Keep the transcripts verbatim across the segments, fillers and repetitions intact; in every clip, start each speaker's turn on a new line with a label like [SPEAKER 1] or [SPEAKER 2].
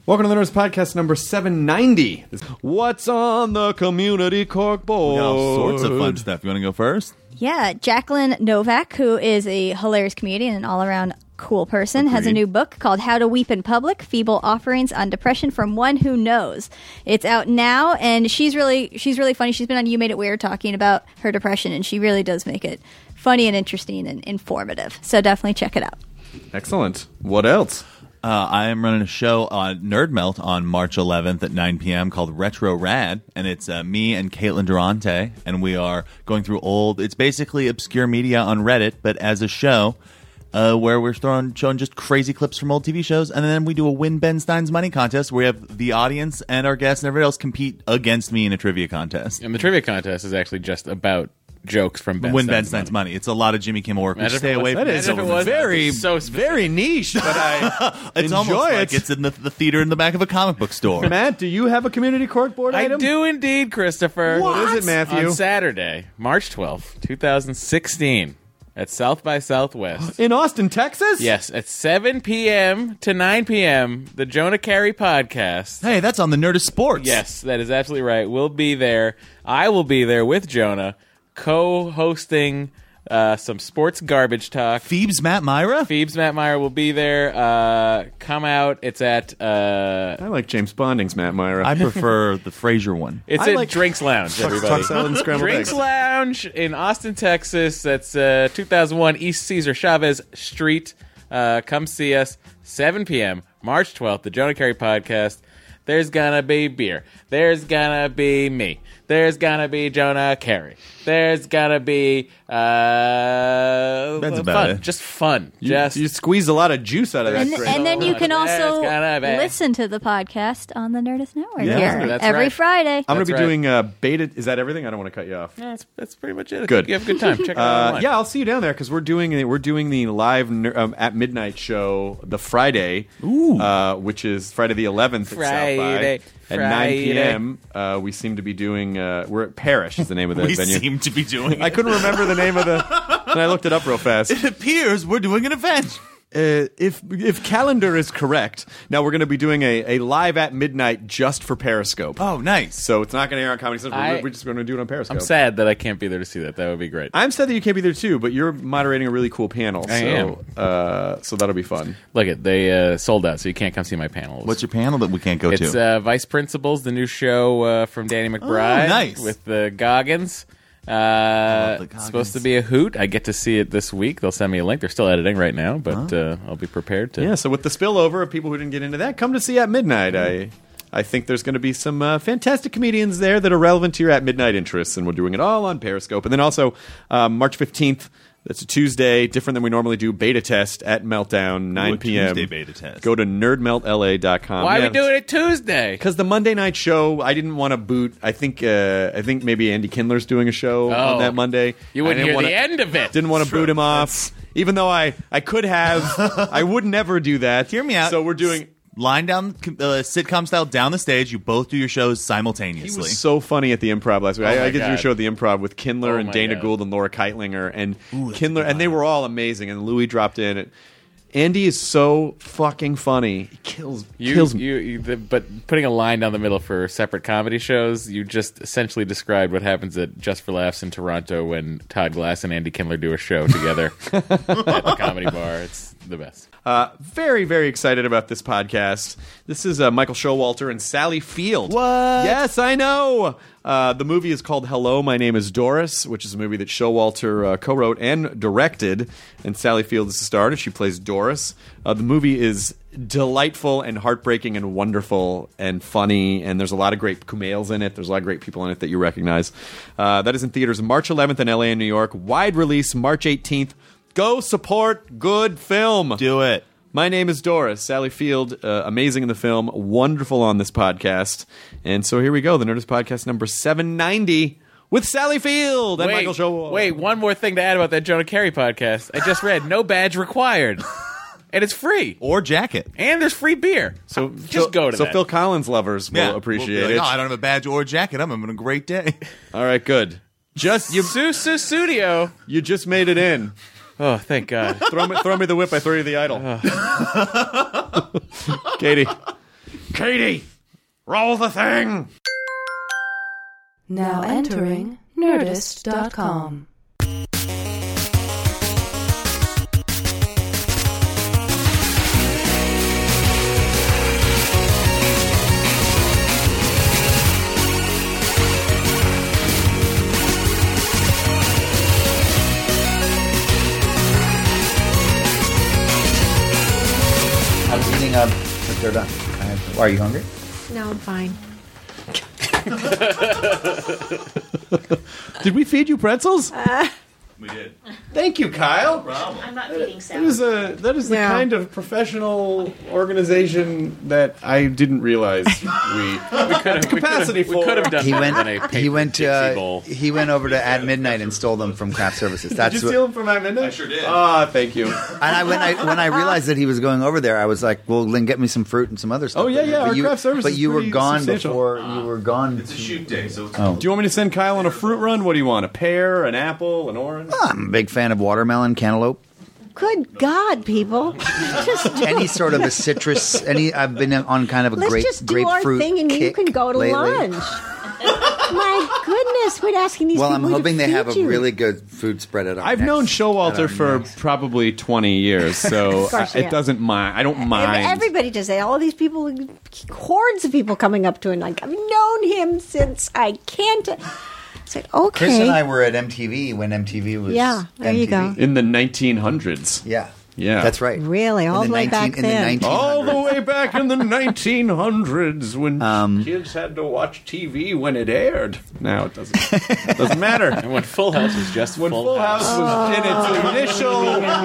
[SPEAKER 1] Welcome to the Nerds Podcast number seven ninety. What's on the community corkboard?
[SPEAKER 2] We got all sorts of fun stuff. You want to go first?
[SPEAKER 3] Yeah, Jacqueline Novak, who is a hilarious comedian and all-around cool person, Agreed. has a new book called How to Weep in Public, Feeble Offerings on Depression from One Who Knows. It's out now, and she's really she's really funny. She's been on You Made It Weird talking about her depression, and she really does make it funny and interesting and informative. So definitely check it out.
[SPEAKER 1] Excellent. What else?
[SPEAKER 2] Uh, I am running a show on Nerd Melt on March eleventh at nine p.m. called Retro Rad, and it's uh, me and Caitlin Durante, and we are going through old, it's basically obscure media on Reddit, but as a show uh, where we're throwing, showing just crazy clips from old T V shows, and then we do a Win Ben Stein's Money contest where we have the audience and our guests and everybody else compete against me in a trivia contest.
[SPEAKER 4] And the trivia contest is actually just about jokes from Ben
[SPEAKER 2] Win
[SPEAKER 4] Stein's
[SPEAKER 2] Ben Stein's money. money. It's a lot of Jimmy Kimmel work. We stay away from
[SPEAKER 1] that. Is
[SPEAKER 4] it was
[SPEAKER 1] very,
[SPEAKER 4] so
[SPEAKER 1] very niche, but I
[SPEAKER 2] it's
[SPEAKER 1] enjoy
[SPEAKER 2] almost
[SPEAKER 1] it.
[SPEAKER 2] like it's in the, the theater in the back of a comic book store.
[SPEAKER 1] Matt, do you have a community corkboard
[SPEAKER 4] I
[SPEAKER 1] item?
[SPEAKER 4] do indeed, Christopher.
[SPEAKER 1] What? What is it, Matthew?
[SPEAKER 4] On Saturday, March twelfth, twenty sixteen, at South by Southwest.
[SPEAKER 1] In Austin, Texas?
[SPEAKER 4] Yes, at seven p.m. to nine p.m., the Jonah Carey podcast.
[SPEAKER 2] Hey, that's on the Nerd of Sports.
[SPEAKER 4] Yes, that is absolutely right. We'll be there. I will be there with Jonah, co-hosting uh, some sports garbage talk.
[SPEAKER 2] Phoebes Matt Myra?
[SPEAKER 4] Phoebes Matt Myra will be there. Uh, come out. It's at... Uh,
[SPEAKER 1] I like James Bonding's Matt Myra.
[SPEAKER 2] I prefer the Frasier one.
[SPEAKER 4] It's
[SPEAKER 1] I
[SPEAKER 4] at
[SPEAKER 1] like
[SPEAKER 4] Drinks Lounge, everybody.
[SPEAKER 1] Tuck salad and scrambled
[SPEAKER 4] Drinks
[SPEAKER 1] eggs.
[SPEAKER 4] Lounge in Austin, Texas. That's uh, two thousand one East Cesar Chavez Street. Uh, come see us. seven p.m. March twelfth, the Jonah Carey podcast. There's gonna be beer. There's gonna be me. There's gonna be Jonah Carey. There's gonna be uh,
[SPEAKER 2] That's
[SPEAKER 4] fun.
[SPEAKER 2] about it.
[SPEAKER 4] Just fun.
[SPEAKER 1] You,
[SPEAKER 4] just
[SPEAKER 1] you squeeze a lot of juice out of that
[SPEAKER 3] And,
[SPEAKER 1] drink.
[SPEAKER 3] and then you can
[SPEAKER 4] There's
[SPEAKER 3] also
[SPEAKER 4] gonna be-
[SPEAKER 3] listen to the podcast on the Nerdist Network
[SPEAKER 1] Yeah,
[SPEAKER 3] here
[SPEAKER 4] that's
[SPEAKER 3] every
[SPEAKER 4] right.
[SPEAKER 3] Friday.
[SPEAKER 1] I'm going
[SPEAKER 4] That's
[SPEAKER 1] to be
[SPEAKER 4] right.
[SPEAKER 1] doing uh, beta. Is that everything? I don't want to cut you off.
[SPEAKER 4] Yeah, that's, that's pretty much it. I
[SPEAKER 1] Good.
[SPEAKER 4] think you have a good time. Check it out
[SPEAKER 1] Uh,
[SPEAKER 4] online.
[SPEAKER 1] yeah, I'll see you down there because we're doing we're doing the live ner- um, at midnight show the Friday,
[SPEAKER 2] Ooh.
[SPEAKER 1] Uh, which is Friday the eleventh at South
[SPEAKER 4] Friday.
[SPEAKER 1] by at nine
[SPEAKER 4] Friday.
[SPEAKER 1] p.m. Uh, we seem to be doing. Uh, we're at Parish is the name of the
[SPEAKER 2] We
[SPEAKER 1] venue.
[SPEAKER 2] seem to be doing
[SPEAKER 1] I
[SPEAKER 2] it.
[SPEAKER 1] couldn't remember the name of the, and I looked it up real fast.
[SPEAKER 2] It appears we're doing an event.
[SPEAKER 1] Uh, if if calendar is correct, now we're going to be doing a, a live at midnight just for Periscope.
[SPEAKER 2] Oh, nice.
[SPEAKER 1] So it's not going to air on Comedy Central.
[SPEAKER 4] I-
[SPEAKER 1] We're, we're just going to do it on Periscope.
[SPEAKER 4] I'm sad that I can't be there to see that. That would be great.
[SPEAKER 1] I'm sad that you can't be there too, but you're moderating a really cool panel.
[SPEAKER 4] I
[SPEAKER 1] so,
[SPEAKER 4] am.
[SPEAKER 1] Uh, so that'll be fun.
[SPEAKER 4] Look it, they uh, sold out, so you can't come see my panels.
[SPEAKER 2] What's your panel that we can't go
[SPEAKER 4] It's
[SPEAKER 2] to?
[SPEAKER 4] uh, Vice Principals, the new show uh, from Danny McBride.
[SPEAKER 2] Oh, nice.
[SPEAKER 4] With the Goggins. Uh,
[SPEAKER 2] the
[SPEAKER 4] it's
[SPEAKER 2] Goggins.
[SPEAKER 4] supposed to be a hoot. I get to see it this week. They'll send me a link. They're still editing right now, but uh, I'll be prepared to.
[SPEAKER 1] Yeah. So with the spillover of people who didn't get into that, come to see at midnight. I I think there's going to be some uh, fantastic comedians there that are relevant to your at midnight interests, and we're doing it all on Periscope. And then also um, March fifteenth. That's a Tuesday, different than we normally do. Beta test at Meltdown, nine p.m.
[SPEAKER 2] Tuesday beta test.
[SPEAKER 1] Go to nerd melt L A dot com.
[SPEAKER 4] Why
[SPEAKER 1] Yeah,
[SPEAKER 4] are we doing it Tuesday?
[SPEAKER 1] Because the Monday night show, I didn't want to boot. I think uh, I think maybe Andy Kindler's doing a show
[SPEAKER 4] Oh.
[SPEAKER 1] on that Monday.
[SPEAKER 4] You
[SPEAKER 1] I
[SPEAKER 4] wouldn't
[SPEAKER 1] didn't
[SPEAKER 4] hear
[SPEAKER 1] wanna-
[SPEAKER 4] the end of it.
[SPEAKER 1] Didn't want to boot him off, even though I, I could have. I would never do that.
[SPEAKER 2] Hear me out.
[SPEAKER 1] So we're doing.
[SPEAKER 2] Line down, uh, sitcom style, down the stage. You both do your shows
[SPEAKER 1] He
[SPEAKER 2] simultaneously.
[SPEAKER 1] was so funny at the Improv last week.
[SPEAKER 4] Oh
[SPEAKER 1] I,
[SPEAKER 4] my
[SPEAKER 1] I get to do a
[SPEAKER 4] God.
[SPEAKER 1] show at the Improv with Kindler
[SPEAKER 4] Oh
[SPEAKER 1] and
[SPEAKER 4] my
[SPEAKER 1] Dana
[SPEAKER 4] God.
[SPEAKER 1] Gould and Laura Keitlinger and
[SPEAKER 2] Ooh, that's
[SPEAKER 1] Kindler,
[SPEAKER 2] a good
[SPEAKER 1] and they
[SPEAKER 2] line.
[SPEAKER 1] were all amazing. And Louis dropped in. It, Andy is so fucking funny. He kills
[SPEAKER 4] You,
[SPEAKER 1] kills me.
[SPEAKER 4] you, you the, but putting a line down the middle for separate comedy shows, you just essentially described what happens at Just for Laughs in Toronto when Todd Glass and Andy Kindler do a show together at the comedy bar. It's the best.
[SPEAKER 1] Uh, very, very excited about this podcast. This is uh, Michael Showalter and Sally Field.
[SPEAKER 2] What?
[SPEAKER 1] Yes, I know. Uh, the movie is called Hello, My Name is Doris, which is a movie that Showalter uh, co-wrote and directed, and Sally Field is the star, and she plays Doris. Uh, the movie is delightful and heartbreaking and wonderful and funny, and there's a lot of great Kumails in it. There's a lot of great people in it that you recognize. Uh, that is in theaters March eleventh in L A and New York. Wide release March eighteenth. Go support good film.
[SPEAKER 2] Do it.
[SPEAKER 1] My name is Doris. Sally Field, uh, amazing in the film, wonderful on this podcast. And so here we go, the Nerdist Podcast number seven ninety with Sally Field and
[SPEAKER 4] wait,
[SPEAKER 1] Michael Showalter.
[SPEAKER 4] wait, one more thing to add about that Jonah Carey podcast. I just read no badge required, and it's free,
[SPEAKER 2] Or jacket.
[SPEAKER 4] and there's free beer.
[SPEAKER 1] So
[SPEAKER 4] just
[SPEAKER 1] Phil-
[SPEAKER 4] go to
[SPEAKER 1] So
[SPEAKER 4] that.
[SPEAKER 1] Phil Collins lovers will
[SPEAKER 2] Yeah.
[SPEAKER 1] appreciate
[SPEAKER 2] We'll be
[SPEAKER 1] it.
[SPEAKER 2] like, oh, I don't have a badge or a jacket. I'm having a great day.
[SPEAKER 1] All right, good. Just you,
[SPEAKER 4] Susu Studio.
[SPEAKER 1] you just made it in.
[SPEAKER 4] Oh, thank God.
[SPEAKER 1] Throw me, throw me the whip. I throw you the idol. Katie, Katie, roll the thing.
[SPEAKER 5] Now entering Nerdist dot com.
[SPEAKER 6] I was eating a. They're done. I have, are you hungry?
[SPEAKER 7] No, I'm fine.
[SPEAKER 1] Did we feed you pretzels?
[SPEAKER 7] Uh,
[SPEAKER 2] We did.
[SPEAKER 1] Thank you, Kyle.
[SPEAKER 8] I'm not feeding
[SPEAKER 1] That
[SPEAKER 8] salad.
[SPEAKER 1] is a that is the
[SPEAKER 7] Yeah.
[SPEAKER 1] kind of professional organization that I didn't realize we had capacity
[SPEAKER 4] We
[SPEAKER 1] for.
[SPEAKER 4] could have done
[SPEAKER 6] He
[SPEAKER 4] that
[SPEAKER 6] went.
[SPEAKER 4] than a paper
[SPEAKER 6] He went.
[SPEAKER 4] Dixie
[SPEAKER 6] Uh,
[SPEAKER 4] bowl.
[SPEAKER 6] he went over to At Midnight and stole them from Craft Services. That's
[SPEAKER 1] Did you
[SPEAKER 6] what,
[SPEAKER 1] steal them from my midnight?
[SPEAKER 2] I sure did.
[SPEAKER 1] Ah, thank you.
[SPEAKER 6] And I when I when I realized that he was going over there, I was like, "Well, then get me some fruit and some other stuff."
[SPEAKER 1] Oh, yeah, yeah,
[SPEAKER 6] But
[SPEAKER 1] our
[SPEAKER 6] you,
[SPEAKER 1] craft service
[SPEAKER 6] But
[SPEAKER 1] is
[SPEAKER 6] you were
[SPEAKER 1] pretty
[SPEAKER 6] gone
[SPEAKER 1] substantial.
[SPEAKER 6] before. You were gone.
[SPEAKER 2] It's a shoot day, so it's
[SPEAKER 6] Oh.
[SPEAKER 1] Do you want me to send Kyle on a fruit run? What do you want? A pear, an apple, an orange?
[SPEAKER 6] I'm a big fan of watermelon, cantaloupe,
[SPEAKER 7] good God, people. Just
[SPEAKER 6] any sort of a citrus. Any. I've been on kind of a
[SPEAKER 7] let's
[SPEAKER 6] grape
[SPEAKER 7] just do our
[SPEAKER 6] grapefruit
[SPEAKER 7] thing and you
[SPEAKER 6] kick
[SPEAKER 7] can go to
[SPEAKER 6] lately.
[SPEAKER 7] lunch. My goodness, we're asking these
[SPEAKER 6] Well, I'm
[SPEAKER 7] people to
[SPEAKER 6] hoping they
[SPEAKER 7] feed
[SPEAKER 6] have a
[SPEAKER 7] you.
[SPEAKER 6] really good food spread at our
[SPEAKER 1] I've
[SPEAKER 6] next-
[SPEAKER 1] known
[SPEAKER 6] at
[SPEAKER 1] Showalter
[SPEAKER 6] our
[SPEAKER 1] for
[SPEAKER 6] next-
[SPEAKER 1] probably twenty years, so
[SPEAKER 7] course,
[SPEAKER 1] I-
[SPEAKER 7] yeah.
[SPEAKER 1] it doesn't mind. I don't mind.
[SPEAKER 7] Everybody does that. All of these people, hordes of people coming up to him. Like, I've known him since I can't. It's like, okay.
[SPEAKER 6] Chris and I were at M T V when M T V was.
[SPEAKER 7] Yeah, there you
[SPEAKER 6] M T V.
[SPEAKER 7] go.
[SPEAKER 1] In the nineteen hundreds.
[SPEAKER 6] Yeah,
[SPEAKER 1] Yeah.
[SPEAKER 6] that's right.
[SPEAKER 7] Really, all
[SPEAKER 6] In
[SPEAKER 7] the way
[SPEAKER 6] nineteen
[SPEAKER 7] back
[SPEAKER 6] in the
[SPEAKER 7] then.
[SPEAKER 6] nineteen
[SPEAKER 1] All the way back in the nineteen hundreds when
[SPEAKER 6] Um,
[SPEAKER 1] kids had to watch T V when it aired. Now it doesn't doesn't matter.
[SPEAKER 4] And when Full House was just
[SPEAKER 1] When
[SPEAKER 4] Full,
[SPEAKER 1] Full House was in
[SPEAKER 7] Oh.
[SPEAKER 1] its initial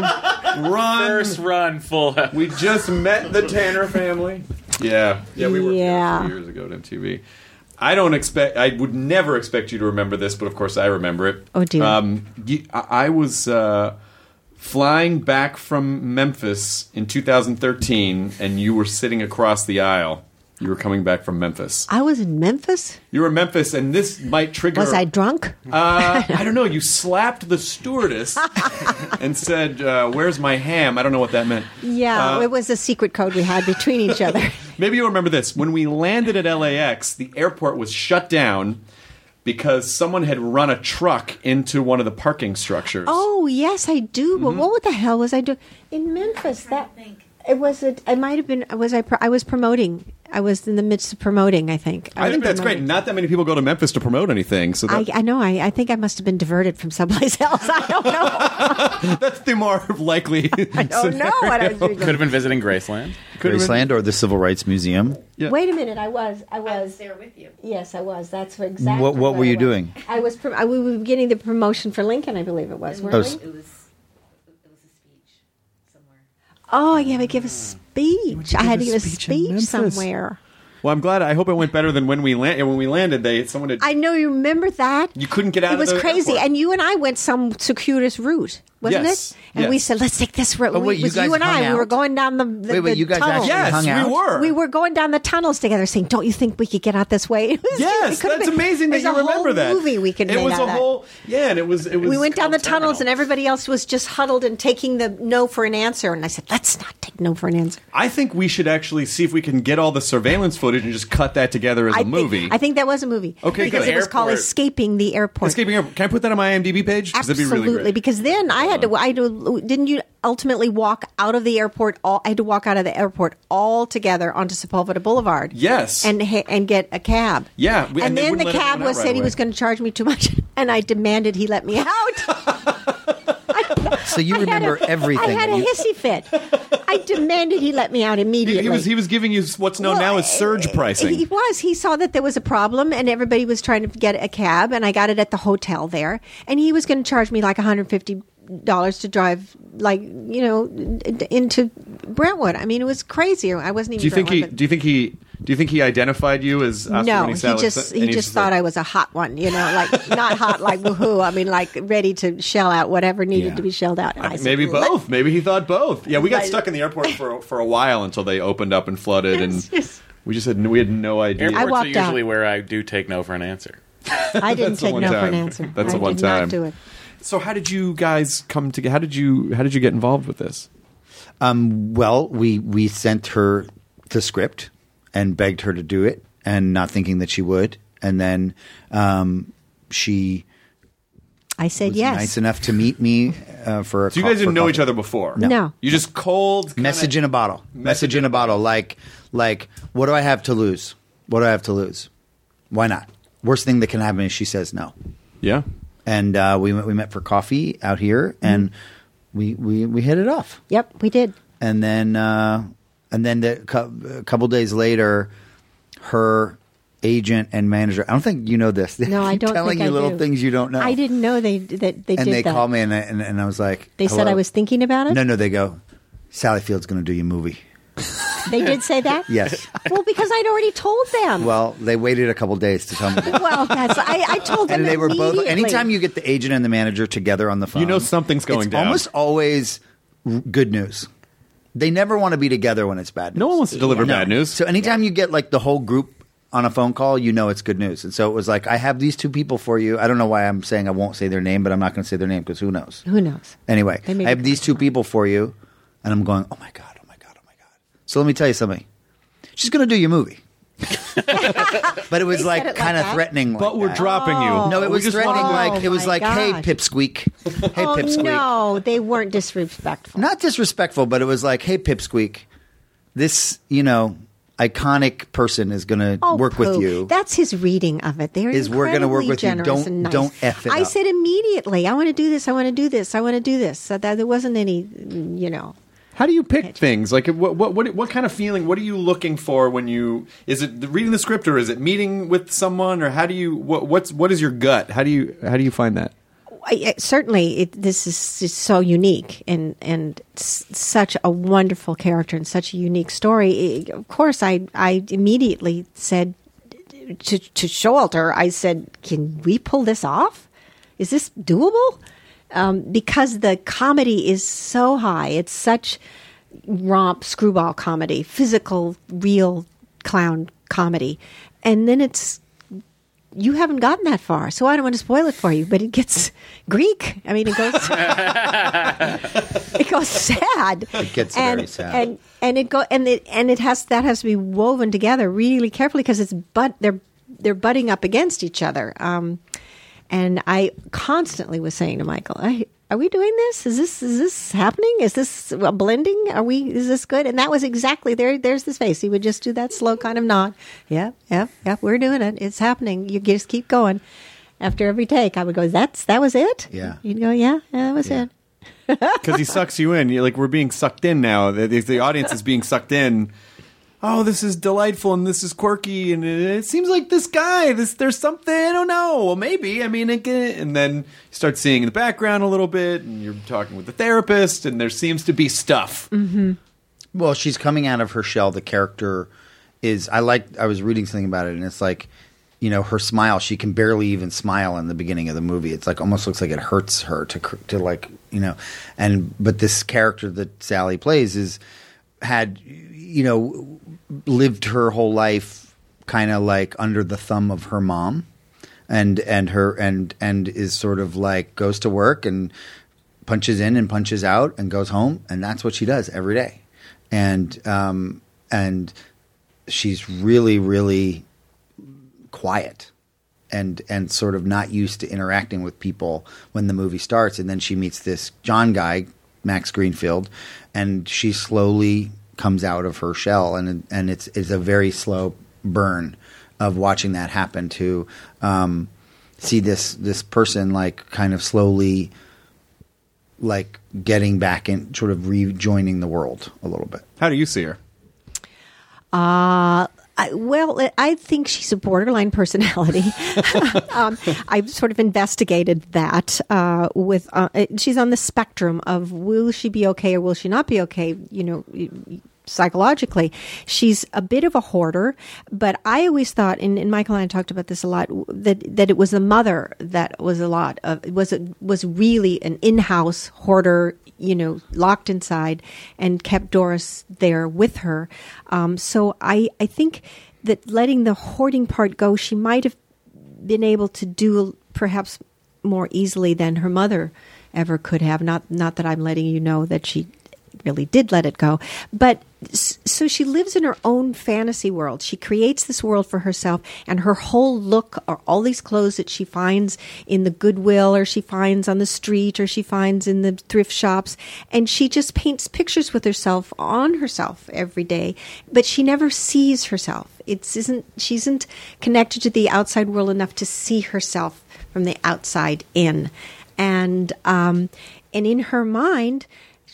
[SPEAKER 1] run,
[SPEAKER 4] First run Full House.
[SPEAKER 1] we just met the Tanner family. Yeah, yeah, we worked
[SPEAKER 7] Yeah.
[SPEAKER 1] there a few years ago at M T V. I don't expect. I would never expect you to remember this, but of course I remember it.
[SPEAKER 7] Oh, dear.
[SPEAKER 1] Um, you, I, I was uh, flying back from Memphis in two thousand thirteen, and you were sitting across the aisle. You were coming back from Memphis.
[SPEAKER 7] I was in Memphis.
[SPEAKER 1] You were in Memphis, and this might trigger.
[SPEAKER 7] Was I drunk?
[SPEAKER 1] Uh, I don't know. You slapped the stewardess and said, uh, "Where's my ham?" I don't know what that meant.
[SPEAKER 7] Yeah,
[SPEAKER 1] Uh,
[SPEAKER 7] it was a secret code we had between each other.
[SPEAKER 1] Maybe you remember this. When we landed at L A X, the airport was shut down because someone had run a truck into one of the parking structures.
[SPEAKER 7] Oh yes, I do.
[SPEAKER 1] Mm-hmm.
[SPEAKER 7] But what the hell was I doing in Memphis? That it was. A, I might have been. Was I? Pro- I was promoting. I was in the midst of promoting. I think.
[SPEAKER 1] I
[SPEAKER 7] was
[SPEAKER 1] think that's
[SPEAKER 7] promoting.
[SPEAKER 1] great. Not that many people go to Memphis to promote anything, so
[SPEAKER 7] I,
[SPEAKER 1] that,
[SPEAKER 7] I know. I, I think I must have been diverted from someplace else. I don't know.
[SPEAKER 1] that's the more likely.
[SPEAKER 7] I don't know what I was doing.
[SPEAKER 4] Could have been visiting Graceland.
[SPEAKER 6] Graceland or the Civil Rights Museum.
[SPEAKER 1] Yeah.
[SPEAKER 7] Wait a minute. I was. I
[SPEAKER 8] I was
[SPEAKER 7] was.
[SPEAKER 8] there with you.
[SPEAKER 7] Yes, I was. That's what exactly.
[SPEAKER 6] What- what were
[SPEAKER 7] I
[SPEAKER 6] you
[SPEAKER 7] was.
[SPEAKER 6] doing?
[SPEAKER 7] I was. Prom- I, we were getting the promotion for Lincoln. I believe it was. Weren't
[SPEAKER 6] Oh,
[SPEAKER 7] we?
[SPEAKER 6] s-
[SPEAKER 8] It was it was a speech somewhere.
[SPEAKER 7] Oh, yeah, to give a speech. I had to
[SPEAKER 1] give
[SPEAKER 7] give
[SPEAKER 1] a
[SPEAKER 7] a
[SPEAKER 1] speech in
[SPEAKER 7] speech
[SPEAKER 1] Memphis.
[SPEAKER 7] somewhere.
[SPEAKER 1] Well, I'm glad. I hope it went better than when we land- When we landed, they someone had.
[SPEAKER 7] I know you remember that.
[SPEAKER 1] you couldn't get out
[SPEAKER 7] It
[SPEAKER 1] of
[SPEAKER 7] was
[SPEAKER 1] the
[SPEAKER 7] crazy,
[SPEAKER 1] airport.
[SPEAKER 7] and you and I went some circuitous route, wasn't
[SPEAKER 1] Yes,
[SPEAKER 7] it? And we
[SPEAKER 1] yes.
[SPEAKER 7] said, "Let's take this route."
[SPEAKER 6] Oh,
[SPEAKER 7] We-
[SPEAKER 6] wait,
[SPEAKER 7] it
[SPEAKER 6] you
[SPEAKER 7] was
[SPEAKER 6] guys
[SPEAKER 7] you and
[SPEAKER 6] hung
[SPEAKER 7] I. We were
[SPEAKER 6] out?
[SPEAKER 7] going down the, the
[SPEAKER 6] Wait, wait,
[SPEAKER 7] the
[SPEAKER 6] you guys
[SPEAKER 7] tunnels.
[SPEAKER 6] actually
[SPEAKER 1] yes,
[SPEAKER 6] hung out?
[SPEAKER 1] we were.
[SPEAKER 7] We were going down the tunnels together, saying, "Don't you think we could get out this way?" It was-
[SPEAKER 1] Yes,
[SPEAKER 7] it could have
[SPEAKER 1] that's
[SPEAKER 7] been-
[SPEAKER 1] amazing that
[SPEAKER 7] there's
[SPEAKER 1] you
[SPEAKER 7] a
[SPEAKER 1] remember
[SPEAKER 7] whole
[SPEAKER 1] that.
[SPEAKER 7] Movie we could
[SPEAKER 1] It
[SPEAKER 7] make
[SPEAKER 1] was
[SPEAKER 7] out
[SPEAKER 1] a
[SPEAKER 7] of that.
[SPEAKER 1] whole. Yeah, and it was. It was.
[SPEAKER 7] We went down the
[SPEAKER 1] called
[SPEAKER 7] tunnels, and
[SPEAKER 1] Terminal.
[SPEAKER 7] everybody else was just huddled and taking the no for an answer. And I said, "Let's not take no for an answer."
[SPEAKER 1] I think we should actually see if we can get all the surveillance footage and just cut that together as a
[SPEAKER 7] I
[SPEAKER 1] movie.
[SPEAKER 7] Think, I think that was a movie.
[SPEAKER 1] Okay,
[SPEAKER 7] because
[SPEAKER 1] good.
[SPEAKER 7] it was called
[SPEAKER 4] Airport.
[SPEAKER 7] "Escaping the Airport."
[SPEAKER 1] Escaping Airport. Can I put that on my IMDb page? 'Cause that'd be
[SPEAKER 7] Absolutely,
[SPEAKER 1] really great.
[SPEAKER 7] because then I had to. I had to. Didn't you ultimately walk out of the airport? All I had to walk out of the airport all together onto Sepulveda Boulevard.
[SPEAKER 1] Yes.
[SPEAKER 7] and ha- and get a cab.
[SPEAKER 1] Yeah, we-
[SPEAKER 7] and,
[SPEAKER 1] and they
[SPEAKER 7] then
[SPEAKER 1] wouldn't
[SPEAKER 7] the
[SPEAKER 1] let
[SPEAKER 7] cab
[SPEAKER 1] everyone out
[SPEAKER 7] was
[SPEAKER 1] right
[SPEAKER 7] said he
[SPEAKER 1] away.
[SPEAKER 7] was going to charge me too much, and I demanded he let me out.
[SPEAKER 6] So you
[SPEAKER 7] I had
[SPEAKER 6] remember
[SPEAKER 7] a-
[SPEAKER 6] everything.
[SPEAKER 7] I had a
[SPEAKER 6] You-
[SPEAKER 7] hissy fit. I demanded he let me out
[SPEAKER 1] he,
[SPEAKER 7] immediately.
[SPEAKER 1] he was he was giving you what's known
[SPEAKER 7] Well,
[SPEAKER 1] now as surge pricing.
[SPEAKER 7] He was. He saw that there was a problem, and everybody was trying to get a cab, and I got it at the hotel there, and he was going to charge me like one hundred fifty dollars to drive, like you know, into Brentwood. I mean, it was crazy. I wasn't even.
[SPEAKER 1] do you think he?
[SPEAKER 7] Brentwood, but-
[SPEAKER 1] Do you think he? Do you think he identified you as Oscar
[SPEAKER 7] no,
[SPEAKER 1] when
[SPEAKER 7] he
[SPEAKER 1] said-
[SPEAKER 7] just
[SPEAKER 1] and
[SPEAKER 7] he
[SPEAKER 1] he's
[SPEAKER 7] just thought
[SPEAKER 1] like,
[SPEAKER 7] I was a hot one, you know, like not hot like woohoo. I mean, like ready to shell out whatever needed
[SPEAKER 6] Yeah.
[SPEAKER 7] to be shelled out. And I said,
[SPEAKER 1] Maybe
[SPEAKER 7] "Let-"
[SPEAKER 1] both. Maybe he thought both. Yeah, we got
[SPEAKER 7] Right.
[SPEAKER 1] stuck in the airport for for a while until they opened up and flooded, and
[SPEAKER 7] It's just-
[SPEAKER 1] we just had we had no idea.
[SPEAKER 4] Airports are
[SPEAKER 7] walked out.
[SPEAKER 4] usually where I do take no for an answer.
[SPEAKER 7] I didn't
[SPEAKER 1] That's the
[SPEAKER 7] take
[SPEAKER 1] one
[SPEAKER 7] no for an
[SPEAKER 1] time.
[SPEAKER 7] answer.
[SPEAKER 1] That's
[SPEAKER 7] I
[SPEAKER 1] the one
[SPEAKER 7] did
[SPEAKER 1] time.
[SPEAKER 7] not do it.
[SPEAKER 1] So how did you guys come together? How did you how did you get involved with this?
[SPEAKER 6] Um, well, we we sent her the script, and begged her to do it, and not thinking that she would. And then um, she
[SPEAKER 7] I said
[SPEAKER 6] was
[SPEAKER 7] yes.
[SPEAKER 6] nice enough to meet me uh, for a
[SPEAKER 1] So you
[SPEAKER 6] co-
[SPEAKER 1] guys didn't
[SPEAKER 6] for
[SPEAKER 1] know
[SPEAKER 6] coffee.
[SPEAKER 1] each other before?
[SPEAKER 7] No. No.
[SPEAKER 1] You just cold kinda-
[SPEAKER 6] Message in a bottle. Message in a bottle. Like, like, what do I have to lose? What do I have to lose? Why not? Worst thing that can happen is she says no.
[SPEAKER 1] Yeah.
[SPEAKER 6] And uh, we went, we met for coffee out here, and we, we, we hit it off.
[SPEAKER 7] Yep, we did.
[SPEAKER 6] And then uh, and then the, co- a couple days later, her agent and manager. I don't think you know this.
[SPEAKER 7] No, I
[SPEAKER 6] keep
[SPEAKER 7] don't
[SPEAKER 6] telling
[SPEAKER 7] think
[SPEAKER 6] you
[SPEAKER 7] I
[SPEAKER 6] little
[SPEAKER 7] do.
[SPEAKER 6] things you don't know.
[SPEAKER 7] I didn't know they that they
[SPEAKER 6] and
[SPEAKER 7] did
[SPEAKER 6] they
[SPEAKER 7] that.
[SPEAKER 6] called me, and I, and, and I was like,
[SPEAKER 7] They said
[SPEAKER 6] "Hello?"
[SPEAKER 7] I was thinking about it.
[SPEAKER 6] No, no. They go, Sally Field's going to do your movie.
[SPEAKER 7] They did say that.
[SPEAKER 6] Yes.
[SPEAKER 7] Well, because I'd already told them.
[SPEAKER 6] Well, they waited a couple days to tell me that.
[SPEAKER 7] Well, that's I, I told them
[SPEAKER 6] And they were both.
[SPEAKER 7] immediately.
[SPEAKER 6] Anytime you get the agent and the manager together on the phone,
[SPEAKER 1] You know something's going
[SPEAKER 6] it's
[SPEAKER 1] down.
[SPEAKER 6] almost always r- good news. They never want to be together when it's bad news.
[SPEAKER 1] No one wants to deliver
[SPEAKER 6] No.
[SPEAKER 1] bad news.
[SPEAKER 6] So anytime you get like the whole group on a phone call, you know it's good news. And so it was like, I have these two people for you. I don't know why I'm saying I won't say their name, but I'm not going to say their name because who knows?
[SPEAKER 7] Who knows?
[SPEAKER 6] Anyway,
[SPEAKER 7] They may
[SPEAKER 6] I have
[SPEAKER 7] be
[SPEAKER 6] these two people for you, and I'm going, oh my god, oh my god, oh my god. So let me tell you something. She's going to do your movie. But it was
[SPEAKER 7] They
[SPEAKER 6] like
[SPEAKER 7] said it like
[SPEAKER 6] kind of
[SPEAKER 7] that?
[SPEAKER 6] threatening. Like
[SPEAKER 1] But we're
[SPEAKER 6] that.
[SPEAKER 1] dropping you.
[SPEAKER 6] No, it
[SPEAKER 1] We
[SPEAKER 6] was
[SPEAKER 1] just
[SPEAKER 6] threatening.
[SPEAKER 1] wanted-
[SPEAKER 6] Like it was
[SPEAKER 7] Oh,
[SPEAKER 6] like,
[SPEAKER 7] my
[SPEAKER 6] hey,
[SPEAKER 7] gosh.
[SPEAKER 6] Pipsqueak, hey,
[SPEAKER 7] Oh
[SPEAKER 6] Pipsqueak.
[SPEAKER 7] no, they weren't disrespectful.
[SPEAKER 6] Not disrespectful, but it was like, hey, Pipsqueak, this you know iconic person is going to
[SPEAKER 7] Oh,
[SPEAKER 6] work with
[SPEAKER 7] poo.
[SPEAKER 6] you.
[SPEAKER 7] That's his reading of it. They're
[SPEAKER 6] Is we're gonna work
[SPEAKER 7] incredibly
[SPEAKER 6] with you.
[SPEAKER 7] generous
[SPEAKER 6] Don't-
[SPEAKER 7] and nice.
[SPEAKER 6] don't F it
[SPEAKER 7] I
[SPEAKER 6] up.
[SPEAKER 7] said immediately, I want to do this. I want to do this. I want to do this. So that there wasn't any, you know.
[SPEAKER 1] How do you pick things? Like, what, what, what, what kind of feeling? What are you looking for when you? Is it reading the script, or is it meeting with someone, or how do you? What, what's what is your gut? How do you? How do you find that?
[SPEAKER 7] I, I- certainly, it, this is just so unique and and s- such a wonderful character and such a unique story. I- of course, I I immediately said to to Showalter, I said, "Can we pull this off? Is this doable?" Um, because the comedy is so high, it's such romp screwball comedy, physical, real clown comedy, and then it's. You haven't gotten that far, so I don't want to spoil it for you. But it gets Greek. I mean, it goes. it goes sad.
[SPEAKER 6] It gets
[SPEAKER 7] and,
[SPEAKER 6] very sad.
[SPEAKER 7] and and it go and it and it has that has to be woven together really carefully because it's but they're they're butting up against each other. Um, and I constantly was saying to Michael, I, "Are we doing this? Is this is this happening? Is this a blending? Are we? Is this good?" And that was exactly there. There's his face. He would just do that slow kind of nod. Yeah, yeah, yeah. We're doing it. It's happening. You just keep going. After every take, I would go, "That's that was it."
[SPEAKER 6] Yeah.
[SPEAKER 7] You'd go, "Yeah, yeah, that was
[SPEAKER 6] Yeah.
[SPEAKER 7] it."
[SPEAKER 1] Because he sucks you in. You're like, we're being sucked in now. The, the, the audience is being sucked in. Oh, this is delightful and this is quirky and it, it seems like this guy. This there's something. I don't know. Well, maybe. I mean, it, can- and then you start seeing in the background a little bit, and you're talking with the therapist, and there seems to be stuff.
[SPEAKER 6] Well, she's coming out of her shell. The character is. I like. I was reading something about it, and it's like, you know, her smile. She can barely even smile in the beginning of the movie. It's like almost looks like it hurts her to cr- to like you know, and but this character that Sally plays is had you know lived her whole life kind of like under the thumb of her mom, and and her and and is sort of like goes to work and punches in and punches out and goes home, and that's what she does every day. And um, and she's really, really quiet and and sort of not used to interacting with people when the movie starts. And then she meets this John guy, Max Greenfield, and she slowly comes out of her shell. And and it's it's a very slow burn of watching that happen to um, see this this person like kind of slowly like getting back and sort of rejoining the world a little bit.
[SPEAKER 1] How do you see her?
[SPEAKER 7] Uh, I, well, I think she's a borderline personality. um, I've sort of investigated that uh, with. Uh, she's on the spectrum of will she be okay or will she not be okay? You know, psychologically, she's a bit of a hoarder. But I always thought, and, and Michael and I talked about this a lot, that that it was the mother that was a lot of was a, was really an in-house hoarder. You know, locked inside and kept Doris there with her. Um, so I, I think that letting the hoarding part go, she might have been able to do perhaps more easily than her mother ever could have. Not, not that I'm letting you know that she really did let it go. But s- so she lives in her own fantasy world. She creates this world for herself, and her whole look are all these clothes that she finds in the Goodwill, or she finds on the street, or she finds in the thrift shops. And she just paints pictures with herself on herself every day, but she never sees herself. It isn't, she isn't connected to the outside world enough to see herself from the outside in. And, um, and in her mind,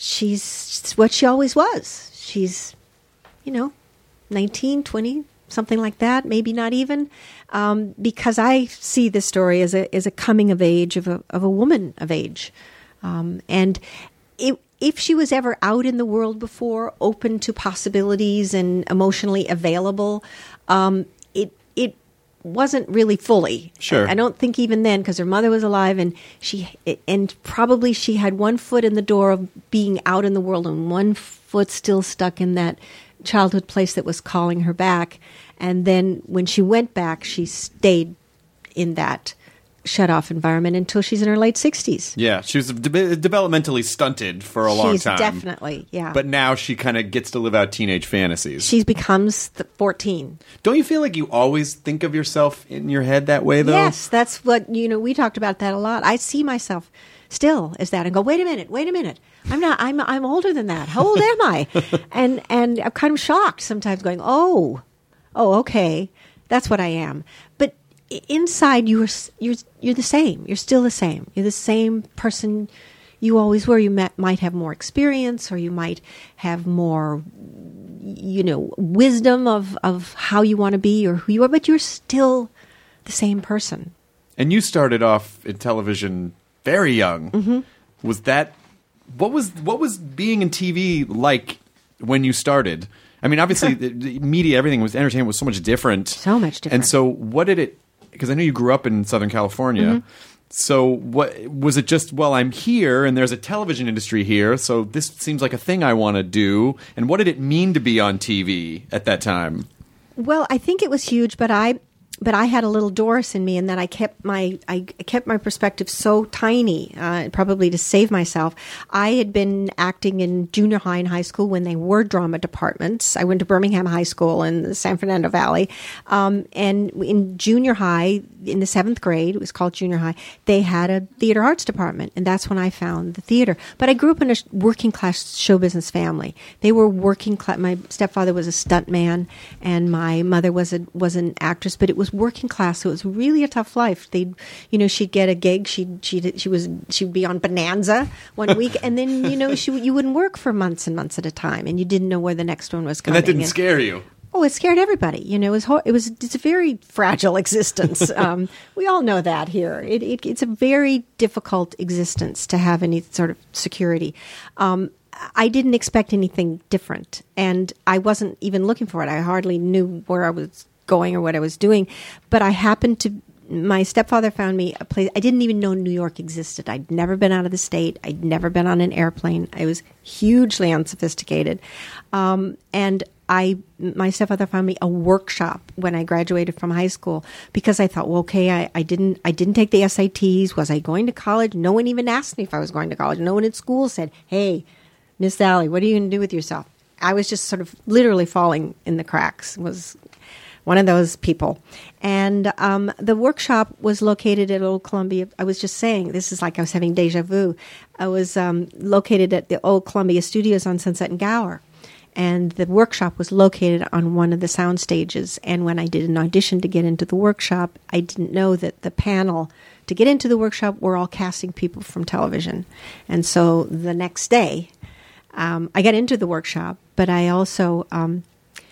[SPEAKER 7] she's what she always was. She's, you know, nineteen, twenty, something like that, maybe not even, um, because I see this story as a as a coming of age of a of a woman of age, um, and it, if she was ever out in the world before, open to possibilities and emotionally available, um, it it wasn't really fully.
[SPEAKER 1] Sure.
[SPEAKER 7] I, I don't think even then, because her mother was alive, and she and probably she had one foot in the door of being out in the world and one foot still stuck in that childhood place that was calling her back. And then when she went back, she stayed in that shut off environment until she's in her late sixties.
[SPEAKER 1] Yeah, she was de- developmentally stunted for a long
[SPEAKER 7] She's
[SPEAKER 1] time.
[SPEAKER 7] definitely, yeah.
[SPEAKER 1] But now she kind of gets to live out teenage fantasies.
[SPEAKER 7] She becomes the fourteen.
[SPEAKER 1] Don't you feel like you always think of yourself in your head that way, though?
[SPEAKER 7] Yes, that's what, you know, we talked about that a lot. I see myself still as that and go, wait a minute, wait a minute. I'm not, I'm, I'm older than that. How old am I? and, and I'm kind of shocked sometimes going, oh, oh, okay. That's what I am. But inside you're, you're, you're the same. You're still the same. You're the same person you always were. You met, might have more experience, or you might have more, you know, wisdom of, of how you want to be or who you are, but you're still the same person.
[SPEAKER 1] And you started off in television very young.
[SPEAKER 7] Mm-hmm.
[SPEAKER 1] Was that what was what was being in T V like when you started? I mean, obviously, the, the media, everything was entertainment was so much different,
[SPEAKER 7] So much different.
[SPEAKER 1] And so, what did it? Because I know you grew up in Southern California.
[SPEAKER 7] Mm-hmm.
[SPEAKER 1] So, what was it? Just well, I'm here, and there's a television industry here, so this seems like a thing I want to do. And what did it mean to be on T V at that time?
[SPEAKER 7] Well, I think it was huge, but I but I had a little Doris in me, and that I kept my I kept my perspective so tiny, uh, probably to save myself. I had been acting in junior high and high school when they were drama departments. I went to Birmingham High School in the San Fernando Valley, um, and in junior high, in the seventh grade, it was called junior high, they had a theater arts department, and that's when I found the theater. But I grew up in a working class show business family. They were working class. My stepfather was a stuntman, and my mother was a was an actress, but it was working class, so it was really a tough life. They'd, you know, she'd get a gig, she'd she she was she'd be on Bonanza one week, and then you know she you wouldn't work for months and months at a time, and you didn't know where the next one was
[SPEAKER 1] And
[SPEAKER 7] coming.
[SPEAKER 1] that didn't scare you.
[SPEAKER 7] Oh, it scared everybody. You know, it was hor- it was it's a very fragile existence. um, we all know that here. It, it it's a very difficult existence to have any sort of security. Um, I didn't expect anything different, and I wasn't even looking for it. I hardly knew where I was going or what I was doing, but I happened to. My stepfather found me a place. I didn't even know New York existed. I'd never been out of the state. I'd never been on an airplane. I was hugely unsophisticated, um, and I. My stepfather found me a workshop when I graduated from high school, because I thought, well, okay, I, I didn't. I didn't take the S A Ts. Was I going to college? No one even asked me if I was going to college. No one at school said, "Hey, Miss Sally, what are you going to do with yourself?" I was just sort of literally falling in the cracks. Was one of those people. And um, the workshop was located at Old Columbia. I was just saying, this is like I was having deja vu. I was um, located at the Old Columbia Studios on Sunset and Gower. And the workshop was located on one of the sound stages. And when I did an audition to get into the workshop, I didn't know that the panel to get into the workshop were all casting people from television. And so the next day, um, I got into the workshop, but I also... Um,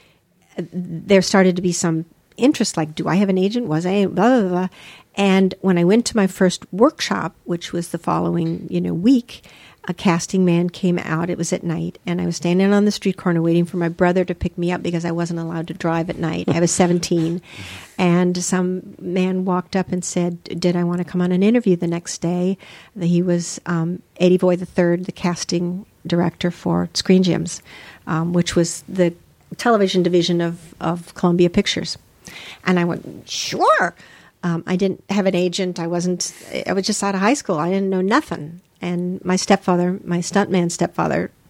[SPEAKER 7] there started to be some interest, like, do I have an agent? Was I? Blah, blah, blah. And when I went to my first workshop, which was the following, you know, week, a casting man came out. It was at night, and I was standing on the street corner waiting for my brother to pick me up because I wasn't allowed to drive at night. I was seventeen. And some man walked up and said, did I want to come on an interview the next day? He was um, Eddie Voy the third, the casting director for Screen Gems, um, which was the television division of, of Columbia Pictures. And I went, sure. Um, I didn't have an agent. I wasn't, I was just out of high school. I didn't know nothing. And my stepfather, my stuntman stepfather,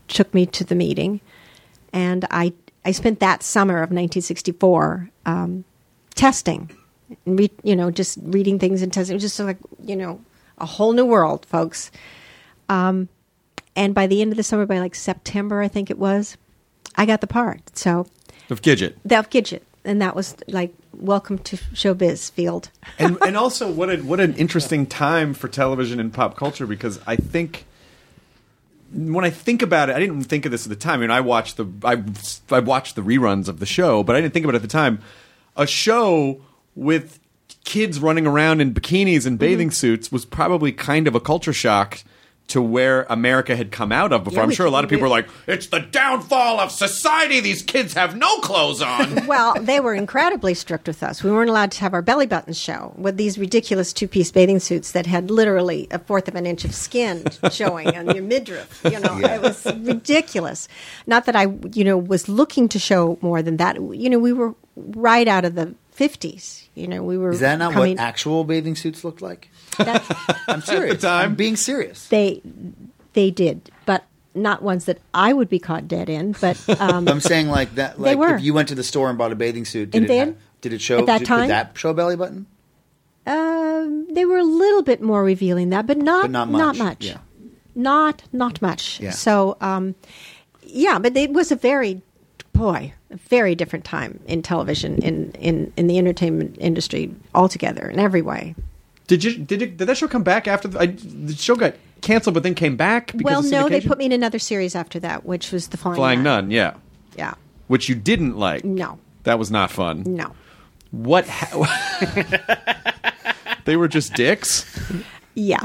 [SPEAKER 7] took me to the meeting, and I I spent that summer of nineteen sixty-four um, testing, and re- you know, just reading things and testing. It was just like, you know, a whole new world, folks. Um, and by the end of the summer, by like September, I think it was, I got the part. So
[SPEAKER 1] Of Gidget.
[SPEAKER 7] that Gidget, and that was like, welcome to showbiz field.
[SPEAKER 1] and and also what a, what an interesting time for television and pop culture, because I think when I think about it, I didn't think of this at the time. I mean, I watched the I I watched the reruns of the show, but I didn't think about it at the time. A show with kids running around in bikinis and bathing
[SPEAKER 7] Mm-hmm.
[SPEAKER 1] suits was probably kind of a culture shock to where America had come out of before.
[SPEAKER 7] Yeah,
[SPEAKER 1] I'm
[SPEAKER 7] we-
[SPEAKER 1] sure a lot of people
[SPEAKER 7] we-
[SPEAKER 1] are like, it's the downfall of society. These kids have no clothes on.
[SPEAKER 7] Well, they were incredibly strict with us. We weren't allowed to have our belly buttons show with these ridiculous two-piece bathing suits that had literally a fourth of an inch of skin showing on your midriff. You know, it was ridiculous. Not that I, you know, was looking to show more than that. You know, we were right out of the fifties. You know, we were.
[SPEAKER 6] Is that not
[SPEAKER 7] coming,
[SPEAKER 6] what actual bathing suits looked like?
[SPEAKER 7] that's,
[SPEAKER 6] I'm serious.
[SPEAKER 1] time.
[SPEAKER 6] I'm being serious.
[SPEAKER 7] they they did, but not ones that I would be caught dead in. But um,
[SPEAKER 6] I'm saying like that.
[SPEAKER 7] They
[SPEAKER 6] Like
[SPEAKER 7] were.
[SPEAKER 6] if you went to the store and bought a bathing suit, did
[SPEAKER 7] And
[SPEAKER 6] it
[SPEAKER 7] then,
[SPEAKER 6] ha- did it show
[SPEAKER 7] at that
[SPEAKER 6] did,
[SPEAKER 7] time-
[SPEAKER 6] did that show a belly button?
[SPEAKER 7] Um, they were a little bit more revealing that, but not
[SPEAKER 6] But not
[SPEAKER 7] not
[SPEAKER 6] much.
[SPEAKER 7] much.
[SPEAKER 6] Yeah.
[SPEAKER 7] Not not much.
[SPEAKER 6] Yeah.
[SPEAKER 7] So, um, yeah, but it was a very boy, a very different time in television, in in in the entertainment industry altogether in every way.
[SPEAKER 1] Did you did it, did that show come back after the, I, the show got canceled, but then came back? Because
[SPEAKER 7] Well,
[SPEAKER 1] of
[SPEAKER 7] no, they
[SPEAKER 1] syndication?
[SPEAKER 7] put me in another series after that, which was the Flying,
[SPEAKER 1] Flying
[SPEAKER 7] Nun.
[SPEAKER 1] Nun, yeah,
[SPEAKER 7] Yeah,
[SPEAKER 1] which you didn't like.
[SPEAKER 7] no,
[SPEAKER 1] That was not fun.
[SPEAKER 7] no.
[SPEAKER 1] What? Ha- they were just dicks.
[SPEAKER 7] Yeah.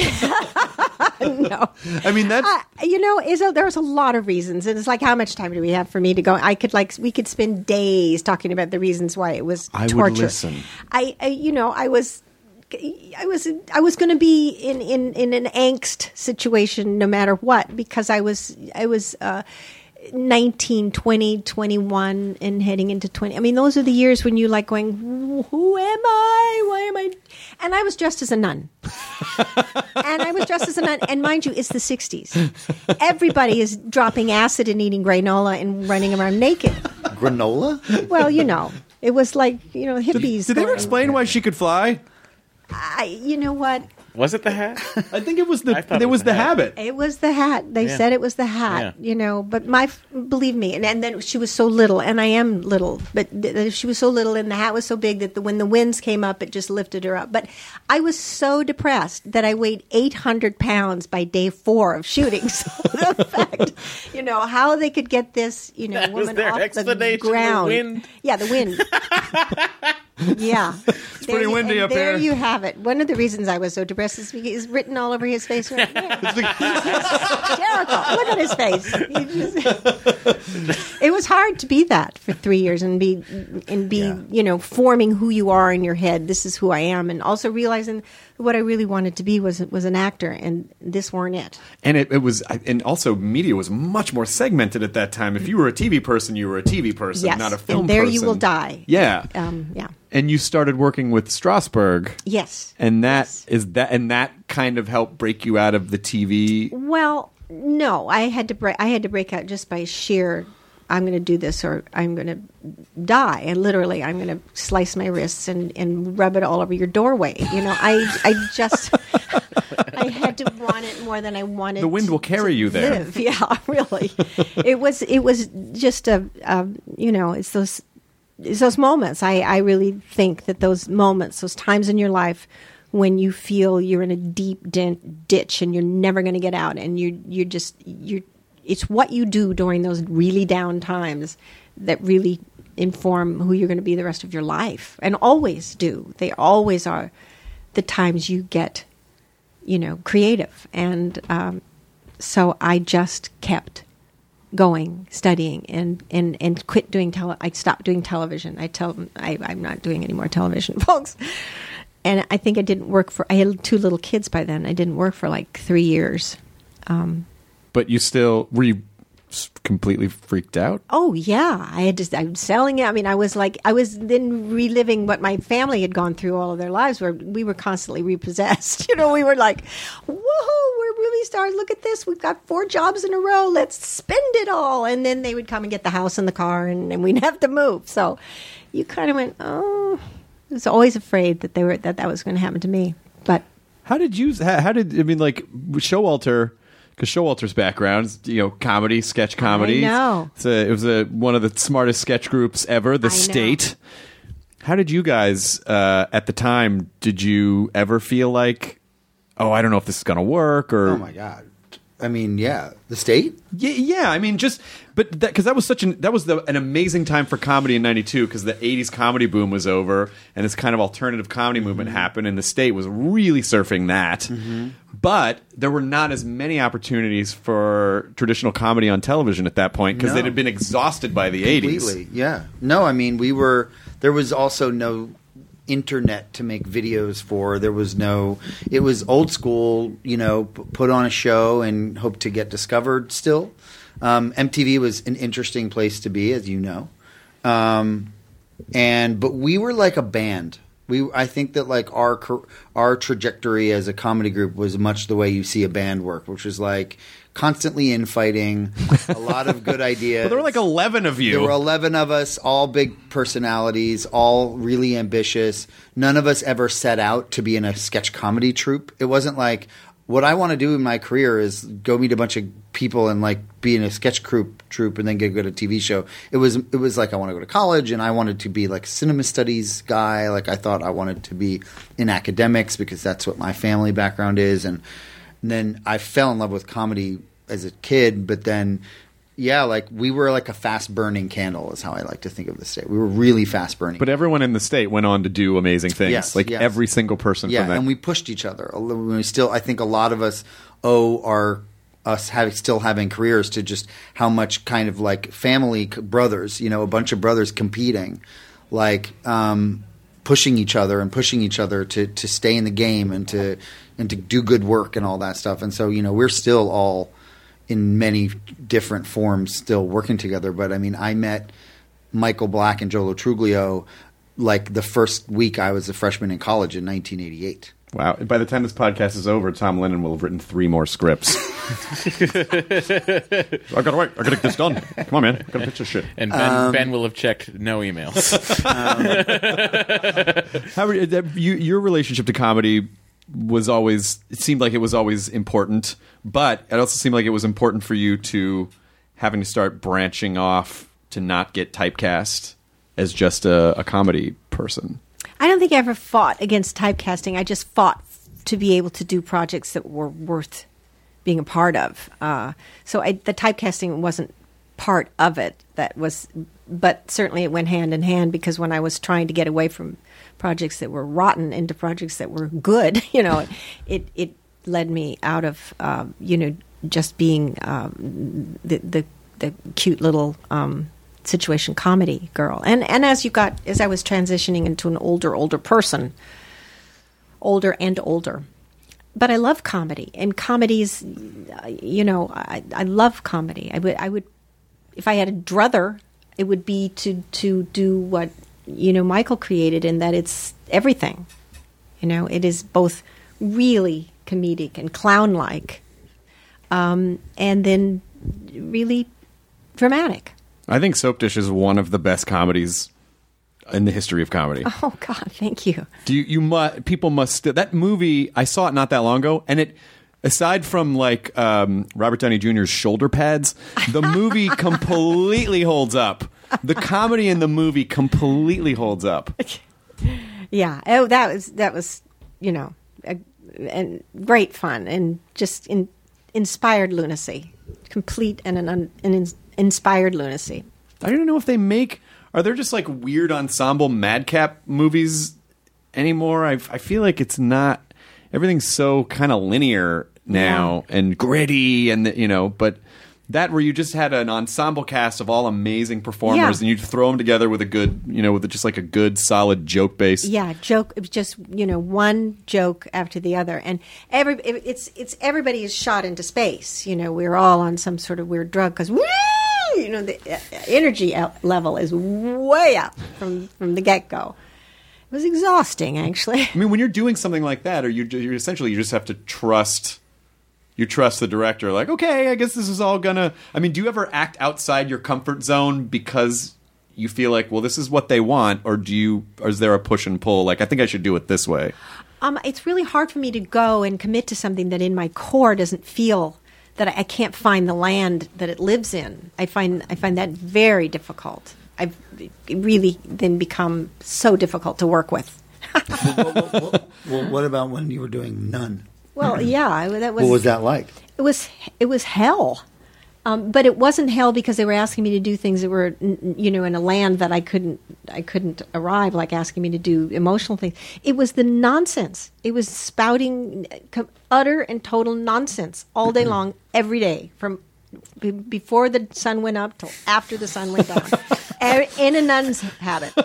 [SPEAKER 7] No.
[SPEAKER 1] I mean, that's
[SPEAKER 7] Uh, you know, is a, there's a lot of reasons, and it's like, how much time do we have for me to go? I could like, we could spend days talking about the reasons why it was
[SPEAKER 1] I would
[SPEAKER 7] torture.
[SPEAKER 1] listen.
[SPEAKER 7] I, I, you know, I was, I was, I was going to be in, in, in an angst situation no matter what, because I was, I was. Uh, nineteen, twenty, twenty-one, and heading into twenty. I mean, those are the years when you like going, who am I? Why am I? And I was dressed as a nun. and I was dressed as a nun. And mind you, it's the sixties. Everybody is dropping acid and eating granola and running around naked.
[SPEAKER 6] Granola?
[SPEAKER 7] Well, you know, it was like, you know, hippies.
[SPEAKER 1] Did they ever
[SPEAKER 7] going-
[SPEAKER 1] explain why she could fly?
[SPEAKER 7] I, you know what?
[SPEAKER 4] Was it the hat?
[SPEAKER 1] I think it was the
[SPEAKER 4] I thought
[SPEAKER 1] it
[SPEAKER 4] it
[SPEAKER 1] was
[SPEAKER 4] was
[SPEAKER 1] the
[SPEAKER 4] the hat.
[SPEAKER 1] habit.
[SPEAKER 7] It was the hat. They
[SPEAKER 4] Yeah.
[SPEAKER 7] said it was the hat,
[SPEAKER 4] Yeah.
[SPEAKER 7] you know. But my, believe me, and, and then she was so little, and I am little, but th- she was so little, and the hat was so big that the, when the winds came up, it just lifted her up. But I was so depressed that I weighed eight hundred pounds by day four of shooting. So the fact, you know, how they could get this, you know,
[SPEAKER 4] That was
[SPEAKER 7] woman
[SPEAKER 4] their
[SPEAKER 7] off the
[SPEAKER 4] explanation, the
[SPEAKER 7] ground.
[SPEAKER 4] wind.
[SPEAKER 7] Yeah, the wind. Yeah. It's
[SPEAKER 1] pretty windy up
[SPEAKER 7] there.
[SPEAKER 1] here.
[SPEAKER 7] There you have it. One of the reasons I was so depressed is because it's written all over his face right there. Hysterical. Look at his face. He just- it was hard to be that for three years and be and be
[SPEAKER 6] Yeah.
[SPEAKER 7] you know forming who you are in your head. This is who I am, and also realizing what I really wanted to be was was an actor, and this weren't it.
[SPEAKER 1] And it, it was, and also media was much more segmented at that time. If you were a T V person, you were a T V person,
[SPEAKER 7] Yes,
[SPEAKER 1] not a film
[SPEAKER 7] and there
[SPEAKER 1] person.
[SPEAKER 7] you will die.
[SPEAKER 1] Yeah.
[SPEAKER 7] Um, yeah.
[SPEAKER 1] And you started working with Strasberg.
[SPEAKER 7] Yes.
[SPEAKER 1] And that
[SPEAKER 7] Yes.
[SPEAKER 1] is that, and that kind of helped break you out of the T V.
[SPEAKER 7] Well, no, I had to break. I had to break out just by sheer. I'm going to do this, or I'm going to die. And literally, I'm going to slice my wrists and, and rub it all over your doorway. You know, I I just I had to want it more than I wanted.
[SPEAKER 1] The wind will carry
[SPEAKER 7] to
[SPEAKER 1] you there.
[SPEAKER 7] live. Yeah, really. It was it was just a, a you know it's those it's those moments. I I really think that those moments, those times in your life when you feel you're in a deep dent, ditch and you're never going to get out, and you you just you it's what you do during those really down times that really inform who you're going to be the rest of your life, and always do. They always are the times you get, you know, creative. And um, so I just kept going, studying, and, and, and quit doing tele. I stopped doing television. I tell them I, I'm not doing any more television, folks. And I think I didn't work for. I had two little kids by then. I didn't work for like three years. Um,
[SPEAKER 1] But you still were you s- completely freaked out?
[SPEAKER 7] Oh yeah, I had to. I was selling it. I mean, I was like, I was then reliving what my family had gone through all of their lives, where we were constantly repossessed. You know, we were like, "Woohoo, we're movie stars! Look at this! We've got four jobs in a row. Let's spend it all!" And then they would come and get the house and the car, and, and we'd have to move. So, you kind of went, "Oh," I was always afraid that they were that that was going to happen to me. But
[SPEAKER 1] How did you? How, how did I mean? Like Showalter, because Showalter's background, is, you know, comedy, sketch comedy.
[SPEAKER 7] I know.
[SPEAKER 1] It's a, it was a one of the smartest sketch groups ever. The
[SPEAKER 7] I know.
[SPEAKER 1] State. How did you guys uh, at the time? Did you ever feel like, oh, I don't know if this is going to work, or
[SPEAKER 6] Oh my god! I mean, yeah, the state.
[SPEAKER 1] yeah, yeah. I mean, just but that because that was such an that was the, an amazing time for comedy in ninety-two because the eighties comedy boom was over and this kind of alternative comedy movement happened, and the state was really surfing that. But there were not as many opportunities for traditional comedy on television at that point because
[SPEAKER 6] No.
[SPEAKER 1] it had been exhausted by the eighties.
[SPEAKER 6] Completely, yeah. No, I mean, we were. There was also no internet to make videos for. There was no. It was old school. You know, p- put on a show and hope to get discovered. Still, um, M T V was an interesting place to be, as you know. Um, and but we were like a band. We, I think that like our car- our trajectory as a comedy group was much the way you see a band work, which was like constantly infighting, a lot of good ideas.
[SPEAKER 1] Well, there were like eleven of you.
[SPEAKER 6] There were eleven of us, all big personalities, all really ambitious. None of us ever set out to be in a sketch comedy troupe. It wasn't like, what I want to do in my career is go meet a bunch of people and like be in a sketch troupe, troupe and then get good at a T V show. It was it was like I want to go to college and I wanted to be like a cinema studies guy. Like I thought I wanted to be in academics because that's what my family background is. And, and then I fell in love with comedy as a kid, but then yeah, like we were like a fast burning candle is how I like to think of the state. We were really fast burning.
[SPEAKER 1] But everyone in the state went on to do amazing things.
[SPEAKER 6] Yes,
[SPEAKER 1] like
[SPEAKER 6] yes.
[SPEAKER 1] every single person
[SPEAKER 6] yeah,
[SPEAKER 1] from that.
[SPEAKER 6] and we pushed each other. We still, I think, a lot of us owe our us having still having careers to just how much kind of like family c- brothers, you know, a bunch of brothers competing, like um, pushing each other and pushing each other to to stay in the game and to and to do good work and all that stuff. And so, you know, we're still all in many different forms still working together. But I mean, I met Michael Black and Joe Lo Truglio like the first week I was a freshman in college in nineteen eighty-eight.
[SPEAKER 1] Wow. By the time this podcast is over, Tom Lennon will have written three more scripts. I gotta wait. I gotta get this done. Come on, man. I gotta pitch this shit.
[SPEAKER 4] And Ben, Ben will have checked no emails.
[SPEAKER 1] How are you, that- you, your relationship to comedy was always, it seemed like it was always important, but it also seemed like it was important for you to having to start branching off to not get typecast as just a, a comedy person.
[SPEAKER 7] I don't think I ever fought against typecasting. I just fought f- to be able to do projects that were worth being a part of. Uh, so I, the typecasting wasn't part of it. That was, but certainly it went hand in hand because when I was trying to get away from projects that were rotten into projects that were good, you know, it it led me out of um, you know just being um, the, the the cute little. Um, situation comedy girl, and and as you got as I was transitioning into an older older person, older and older, but I love comedy, and comedies, uh, you know, I, I love comedy. I would I would if I had a druther, it would be to to do what you know Michael created, in that it's everything. You know, it is both really comedic and clown like, um, and then really dramatic.
[SPEAKER 1] I think Soap Dish is one of the best comedies in the history of comedy.
[SPEAKER 7] Oh God, thank you.
[SPEAKER 1] Do you, you mu- people must st- that movie? I saw it not that long ago, and it aside from like um, Robert Downey Junior's shoulder pads, the movie completely holds up. The comedy in the movie completely holds up.
[SPEAKER 7] Yeah, oh, that was that was you know, a, and great fun and just in, inspired lunacy, complete and an, un, an in, inspired lunacy.
[SPEAKER 1] I don't know if they make. Are there just like weird ensemble madcap movies anymore? I, I feel like it's not. Everything's so kind of linear now
[SPEAKER 7] Yeah.
[SPEAKER 1] and gritty, and you know. But that where you just had an ensemble cast of all amazing performers,
[SPEAKER 7] Yeah.
[SPEAKER 1] and you'd throw them together with a good, you know, with just like a good solid joke base.
[SPEAKER 7] Yeah, joke. It was just you know one joke after the other, and every it- it's it's everybody is shot into space. You know, we're all on some sort of weird drug because you know the uh, energy out- level is way up from from the get go. It was exhausting, actually.
[SPEAKER 1] I mean, when you're doing something like that, or you you essentially you just have to trust. You trust the director, like, okay, I guess this is all gonna. I mean, do you ever act outside your comfort zone because you feel like, well, this is what they want, or do you? Or is there a push and pull? Like, I think I should do it this way.
[SPEAKER 7] Um, it's really hard for me to go and commit to something that in my core doesn't feel that I, I can't find the land that it lives in. I find I find that very difficult. I've really then become so difficult to work with.
[SPEAKER 6] Well, what about when you were doing None?
[SPEAKER 7] Well, yeah, I- that was
[SPEAKER 6] What was that like?
[SPEAKER 7] It was it was hell, um, but it wasn't hell because they were asking me to do things that were n- n- you know in a land that I couldn't I couldn't arrive, like asking me to do emotional things. It was the nonsense. It was spouting co- utter and total nonsense all day long, every day, from b- before the sun went up till after the sun went down, Er- in a nun's habit.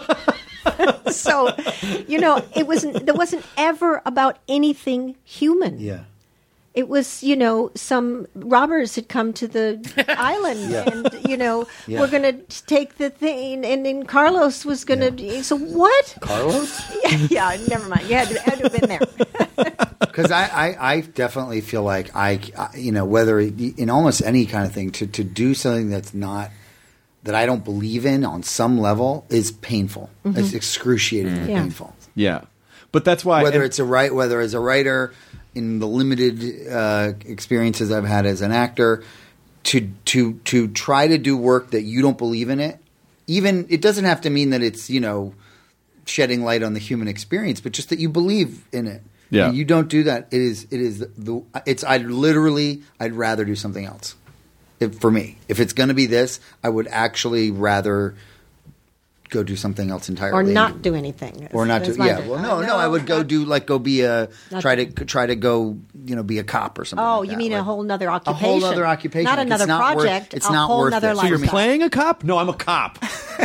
[SPEAKER 7] So, you know, it wasn't. There wasn't ever about anything human.
[SPEAKER 6] Yeah.
[SPEAKER 7] It was, you know, some robbers had come to the island,
[SPEAKER 6] Yeah.
[SPEAKER 7] and you know,
[SPEAKER 6] Yeah.
[SPEAKER 7] we're going to take the thing, and then Carlos was going to. So what?
[SPEAKER 6] Carlos?
[SPEAKER 7] yeah, never mind. You had to, had to have been there.
[SPEAKER 6] Because I, I, I definitely feel like I, I- you know, whether it, in almost any kind of thing, to, to do something that's not, that I don't believe in on some level is painful. It's excruciatingly
[SPEAKER 7] Yeah.
[SPEAKER 6] painful.
[SPEAKER 1] Yeah, but that's why
[SPEAKER 6] Whether
[SPEAKER 1] and-
[SPEAKER 6] it's a right, whether as a writer, in the limited uh, experiences I've had as an actor, to to to try to do work that you don't believe in it, even it doesn't have to mean that it's you know shedding light on the human experience, but just that you believe in it.
[SPEAKER 1] Yeah.
[SPEAKER 6] And you don't do that. It is it is the, the it's I'd literally I'd rather do something else. If, for me, if it's going to be this, I would actually rather go do something else entirely,
[SPEAKER 7] Or not do anything.
[SPEAKER 6] or not
[SPEAKER 7] That's
[SPEAKER 6] do.
[SPEAKER 7] my-
[SPEAKER 6] Yeah, well, no, no, I would go do like go be a
[SPEAKER 7] Not
[SPEAKER 6] try to
[SPEAKER 7] to-
[SPEAKER 6] try to go you know be a cop or something.
[SPEAKER 7] Oh,
[SPEAKER 6] like
[SPEAKER 7] you
[SPEAKER 6] that.
[SPEAKER 7] mean a
[SPEAKER 6] Like,
[SPEAKER 7] whole nother
[SPEAKER 6] a
[SPEAKER 7] occupation?
[SPEAKER 6] whole other occupation.
[SPEAKER 7] Not
[SPEAKER 6] Like,
[SPEAKER 7] another
[SPEAKER 6] it's not worth-
[SPEAKER 7] project.
[SPEAKER 6] it's
[SPEAKER 7] a
[SPEAKER 6] not
[SPEAKER 7] whole
[SPEAKER 6] worth
[SPEAKER 7] nother
[SPEAKER 6] it. So
[SPEAKER 1] So you're
[SPEAKER 7] lifestyle.
[SPEAKER 1] playing a cop? No, I'm a cop.